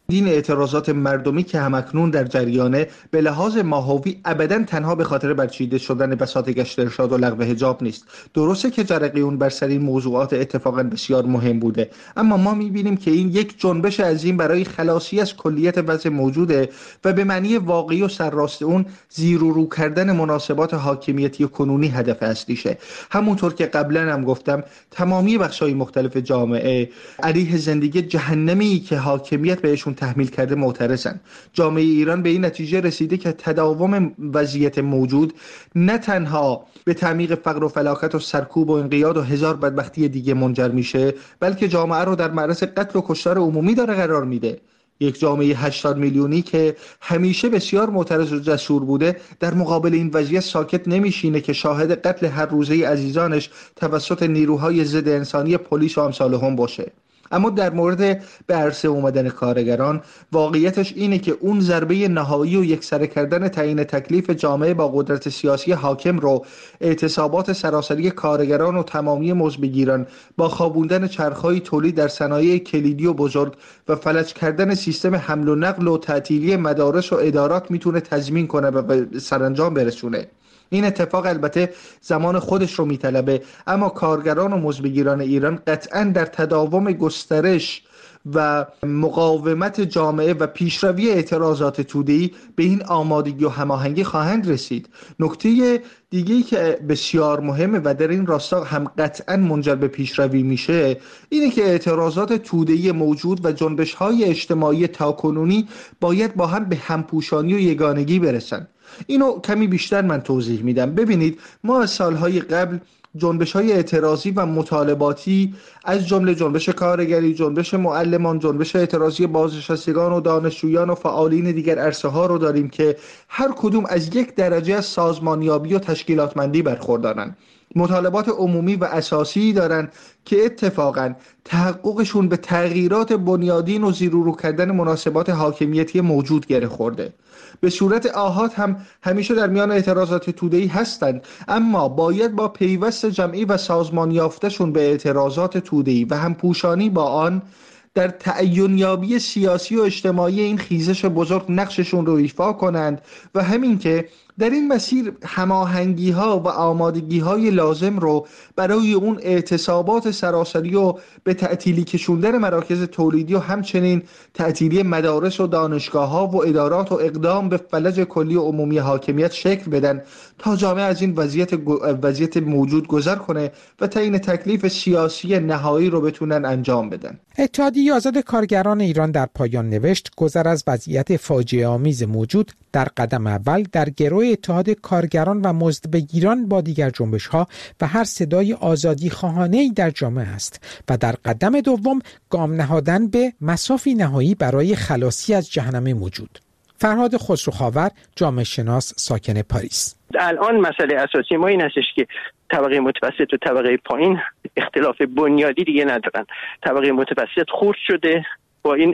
این اعتراضات مردمی که همکنون در جریانه به لحاظ ماهوی ابداً تنها به خاطر برچیده شدن بساط گشت ارشاد و لغو حجاب نیست. درسته که جرقه اون بر سر این موضوعات اتفاقاً بسیار مهم بوده، اما ما می‌بینیم که این یک جنبش عظیم برای خلاصی از کلیت وضع موجوده و به معنی واقعی و سرراست اون زیر و رو کردن مناسبات حاکمیتی کنونی هدف اصلیشه. همونطور که قبلا هم گفتم، تمامی بخش‌های مختلف جامعه علیه زندگی جهنمی که حاکمیت بهشون تحمیل کرده معترضن. جامعه ایران به این نتیجه رسیده که تداوم وضعیت موجود نه تنها به تعمیق فقر و فلاکت و سرکوب و انقیاد و هزار بدبختی دیگه منجر میشه، بلکه جامعه رو در معرض قتل و کشتار عمومی داره قرار میده. یک جامعه 80 میلیونی که همیشه بسیار معترض و جسور بوده در مقابل این وضعیت ساکت نمیشینه که شاهد قتل هر روزه عزیزانش توسط نیروهای ضد انسانی پلیس و امثال هم باشه. اما در مورد به عرصه اومدن کارگران، واقعیتش اینه که اون ضربه نهایی و یکسره کردن تعیین تکلیف جامعه با قدرت سیاسی حاکم رو اعتصابات سراسری کارگران و تمامی مزدبگیران با خوابوندن چرخهای تولید در صنایع کلیدی و بزرگ و فلج کردن سیستم حمل و نقل و تعطیلی مدارس و ادارات میتونه تضمین کنه و به سرانجام برسونه. این اتفاق البته زمان خودش رو میطلبه، اما کارگران و مزدبگیران ایران قطعاً در تداوم گسترش و مقاومت جامعه و پیشروی اعتراضات توده‌ای به این آمادگی و هماهنگی خواهند رسید. نکته دیگه‌ای که بسیار مهمه و در این راستا هم قطعاً منجر به پیشروی میشه اینه که اعتراضات توده‌ای موجود و جنبش‌های اجتماعی تاکنونی باید با هم به همپوشانی و یگانگی برسن. اینو کمی بیشتر من توضیح میدم. ببینید، ما از سالهای قبل جنبش‌های اعتراضی و مطالباتی از جمله جنبش کارگری، جنبش معلمان، جنبش اعتراضی بازنشستگان و دانشجویان و فعالین دیگر عرصه‌ها رو داریم که هر کدوم از یک درجه از سازمانیابی و تشکیلاتمندی برخوردارن. مطالبات عمومی و اساسی دارن که اتفاقاً تحققشون به تغییرات بنیادین و زیر و رو کردن مناسبات حاکمیتی موجود گره خورده. به صورت آحاد هم همیشه در میان اعتراضات توده‌ای هستند، اما باید با پیوست جمعی و سازمان یافته‌شون به اعتراضات توده‌ای و همپوشانی با آن در تعیین یابی سیاسی و اجتماعی این خیزش بزرگ نقششون رو ایفا کنند و همین که در این مسیر هماهنگی ها و آمادگی های لازم رو برای اون اعتصابات سراسری و به تعطیلی کشوندن مراکز تولیدی و همچنین تعطیلی مدارس و دانشگاه ها و ادارات و اقدام به فلج کلی و عمومی حاکمیت شکل بدن تا جامعه از این وضعیت موجود گذر کنه و تعیین تکلیف سیاسی نهایی رو بتونن انجام بدن. اتحادیه آزاد کارگران ایران در پایان نوشت گذر از وضعیت فاجعه آمیز موجود در قدم اول در گروه اتحاد کارگران و مزدبگیران با دیگر جنبش‌ها و هر صدای آزادی خواهانه‌ای در جامعه است و در قدم دوم گام نهادن به مصافی نهایی برای خلاصی از جهنم موجود. فرهاد خسروخاور، جامعه شناس ساکن پاریس: الان مسئله اساسی ما این هستش که طبقه متوسط و طبقه پایین اختلاف بنیادی دیگه ندارن. طبقه متوسط خرد شده با این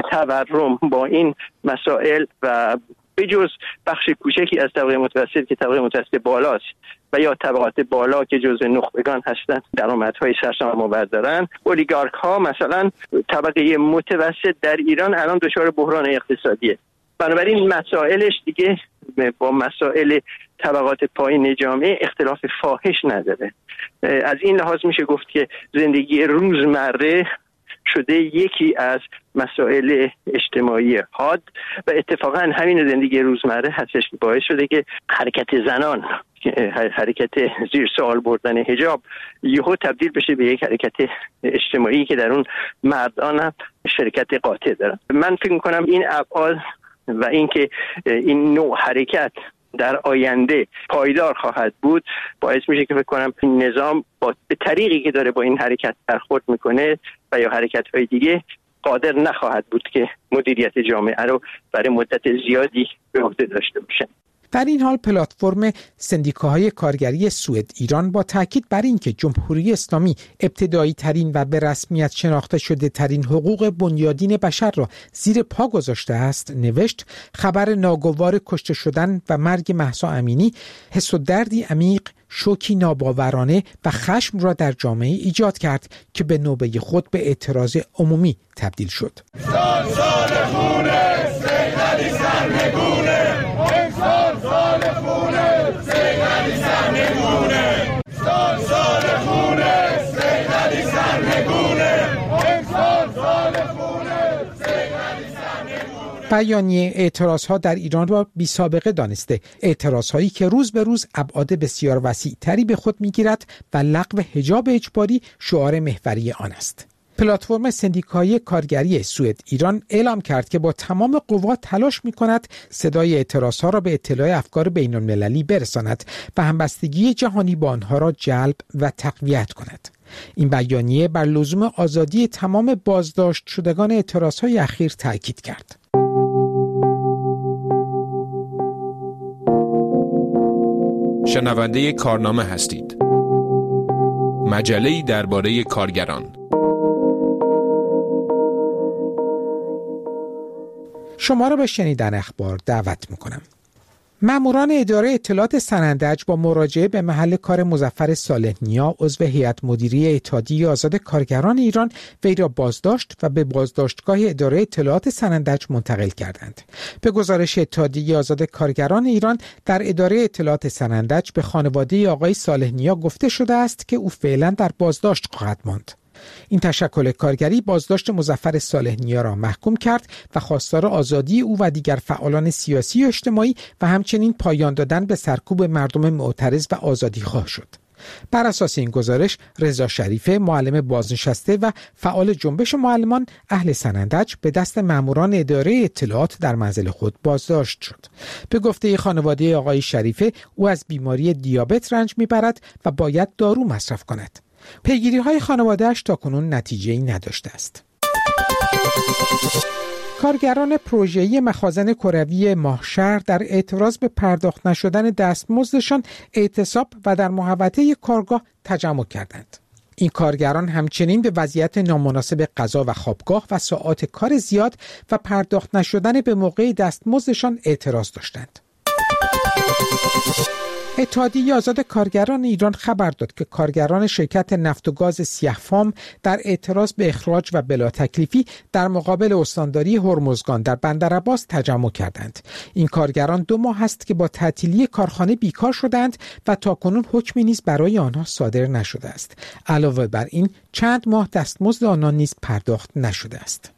تورم، با این مسائل و به جز بخش کوچکی از طبقه متوسط که طبقه متوسط بالاست و یا طبقات بالا که جزء نخبگان هستند، درآمدهای سرسام‌آور دارن، اولیگارک ها مثلا طبقه متوسط در ایران الان دچار بحران اقتصادیه. بنابراین مسائلش دیگه با مسائل طبقات پایین جامعه اختلاف فاحش نداره. از این لحاظ میشه گفت که زندگی روزمره شده یکی از مسائل اجتماعی حاد و اتفاقا همین زندگی روزمره هستش که باعث شده که حرکت زنان، حرکت زیر سوال بردن حجاب یهو تبدیل بشه به یک حرکت اجتماعی که در اون مردان هم شرکت قاطع دارن. من فکر میکنم این ابعاد و اینکه این نوع حرکت در آینده پایدار خواهد بود باعث میشه که فکر کنم این نظام به طریقی که داره با این حرکت برخورد میکنه و یا حرکت‌های دیگه قادر نخواهد بود که مدیریت جامعه رو برای مدت زیادی به عهده داشته باشه. در این حال پلتفرم سندیکاهای کارگری سوئد ایران با تاکید بر اینکه جمهوری اسلامی ابتدایی ترین و به رسمیت شناخته شده ترین حقوق بنیادین بشر را زیر پا گذاشته است نوشت: خبر ناگوار کشته شدن و مرگ مهسا امینی حس و دردی عمیق شوکی ناباورانه و خشم را در جامعه ایجاد کرد که به نوبه خود به اعتراض عمومی تبدیل شد. بیانیه اعتراضها در ایران را بی سابقه دانسته، اعتراضهایی که روز به روز ابعاد بسیار وسیع‌تری به خود می‌گیرد و لغو حجاب اجباری شعار محوری آن است. پلتفرم سندیکایی کارگری سوئد ایران اعلام کرد که با تمام قوا تلاش می‌کند صدای اعتراضها را به اطلاع افکار بین‌المللی برساند و همبستگی جهانی با آنها را جلب و تقویت کند. این بیانیه بر لزوم آزادی تمام بازداشت شدگان اعتراضهای اخیر تاکید کرد. شنونده کارنامه هستید. مجله‌ای درباره کارگران. شما را به شنیدن اخبار دعوت می‌کنم. ماموران اداره اطلاعات سنندج با مراجعه به محل کار مظفر صالح نیا عضو هیئت مدیره اتحادیه آزاد کارگران ایران وی را بازداشت و به بازداشتگاه اداره اطلاعات سنندج منتقل کردند. به گزارش اتحادیه آزاد کارگران ایران در اداره اطلاعات سنندج به خانواده آقای صالح نیا گفته شده است که او فعلا در بازداشت خواهد ماند. این تشکل کارگری بازداشت مظفر صالح نیا را محکوم کرد و خواستار آزادی او و دیگر فعالان سیاسی و اجتماعی و همچنین پایان دادن به سرکوب مردم معترض و آزادیخواه شد. بر اساس این گزارش رضا شریفه، معلم بازنشسته و فعال جنبش معلمان اهل سنندج به دست ماموران اداره اطلاعات در منزل خود بازداشت شد. به گفته خانواده آقای شریفه او از بیماری دیابت رنج میبرد و باید دارو مصرف کند. پیگیری‌های خانواده‌اش تاکنون نتیجه‌ای نداشته است. کارگران پروژه‌ای مخازن کروی ماهشهر در اعتراض به پرداخت نشدن دستمزدشان اعتصاب و در محوطه کارگاه تجمع کردند. این کارگران همچنین به وضعیت نامناسب غذا و خوابگاه و ساعات کار زیاد و پرداخت نشدن به موقع دستمزدشان اعتراض داشتند. اتحادیه آزاد کارگران ایران خبر داد که کارگران شرکت نفت و گاز سیاه‌فام در اعتراض به اخراج و بلا تکلیفی در مقابل استانداری هرمزگان در بندرعباس تجمع کردند. این کارگران 2 ماه است که با تعطیلی کارخانه بیکار شدند و تاکنون حکمی نیز برای آنها صادر نشده است. علاوه بر این چند ماه دستمزد آنان نیز پرداخت نشده است.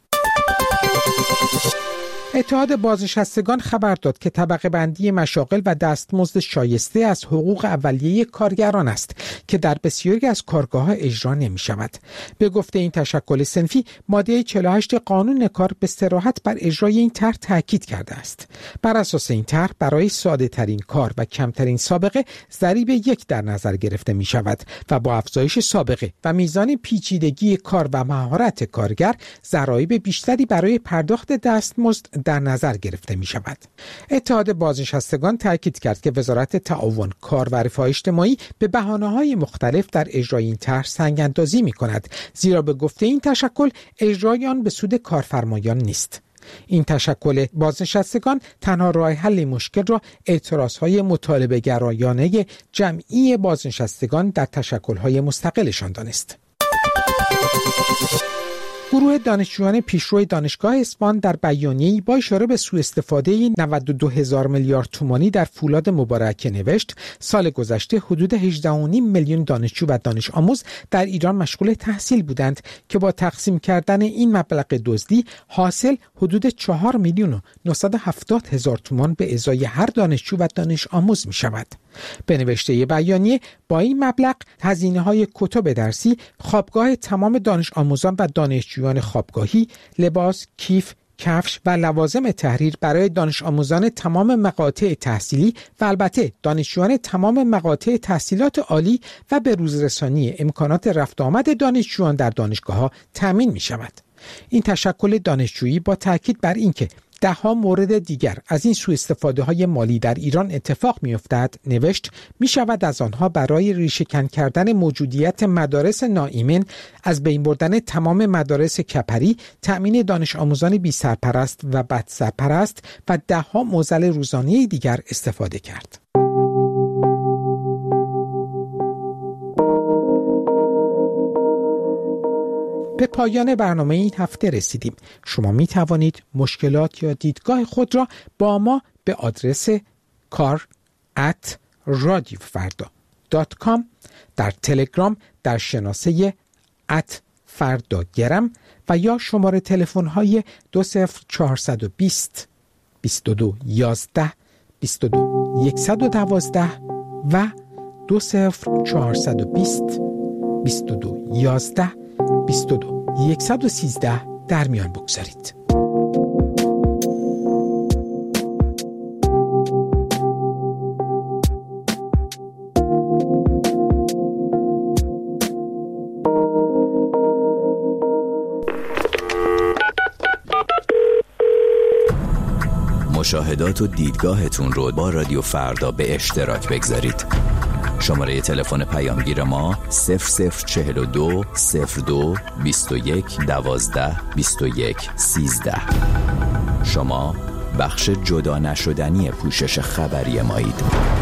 اتحاد بازنشستگان خبر داد که طبقه بندی مشاغل و دستمزد شایسته از حقوق اولیه کارگران است که در بسیاری از کارگاه‌ها اجرا نمی‌شود. به گفته این تشکل صنفی، ماده 48 قانون کار به صراحت بر اجرای این طرح تاکید کرده است. بر اساس این طرح برای ساده‌ترین کار و کمترین سابقه ضریب 1 در نظر گرفته می‌شود و با افزایش سابقه و میزان پیچیدگی کار و مهارت کارگر ضرایب بیشتری برای پرداخت دستمزد در نظر گرفته می شود. اتحاد بازنشستگان تاکید کرد که وزارت تعاون، کار و رفاه اجتماعی به بهانه‌های مختلف در اجرای این طرح سنگ‌اندازی می کند، زیرا به گفته این تشکل اجرای آن به سود کارفرمایان نیست. این تشکل بازنشستگان تنها راه حل مشکل را اعتراضهای مطالبه گرایانه جمعی بازنشستگان در تشکل‌های مستقلشان دانست. گروه دانشجویان پیشرو دانشگاه اصفهان در بیانیه‌ای با اشاره به سوء استفاده 92,000 میلیارد تومانی در فولاد مبارکه نوشت سال گذشته حدود 18.5 میلیون دانشجو و دانش آموز در ایران مشغول تحصیل بودند که با تقسیم کردن این مبلغ دزدی حاصل حدود 4,970,000 تومان به ازای هر دانشجو و دانش آموز می شود. به نوشته بیانیه با این مبلغ هزینه‌های کتب درسی، خوابگاه تمام دانش آموزان و دانشجویان خوابگاهی، لباس، کیف، کفش و لوازم تحریر برای دانش آموزان تمام مقاطع تحصیلی و البته دانشجویان تمام مقاطع تحصیلات عالی و به روزرسانی امکانات رفت آمد دانشجویان در دانشگاه‌ها تامین می‌شود. این تشکل دانشجویی با تاکید بر اینکه 10 مورد دیگر از این سوء استفاده های مالی در ایران اتفاق می افتد نوشت می شود از آنها برای ریشه‌کن کردن موجودیت مدارس ناایمن، از بین بردن تمام مدارس کپری، تأمین دانش آموزان بی سرپرست و بد سرپرست و 10 معضل روزانه دیگر استفاده کرد. به پایان برنامه این هفته رسیدیم. شما می توانید مشکلات یا دیدگاه خود را با ما به آدرس kar@radiofarda.com، در تلگرام در شناسه @فرداگرم و یا شماره تلفن های 20420 22 11 22 112 و 20420 22 11 22 113 در میان بگذارید. مشاهدات و دیدگاهتون رو با رادیو فردا به اشتراک بگذارید. شماره تلفن پیامگیر ما 0042 02 21 12 21 13. شما بخش جدا نشدنی پوشش خبری مایید.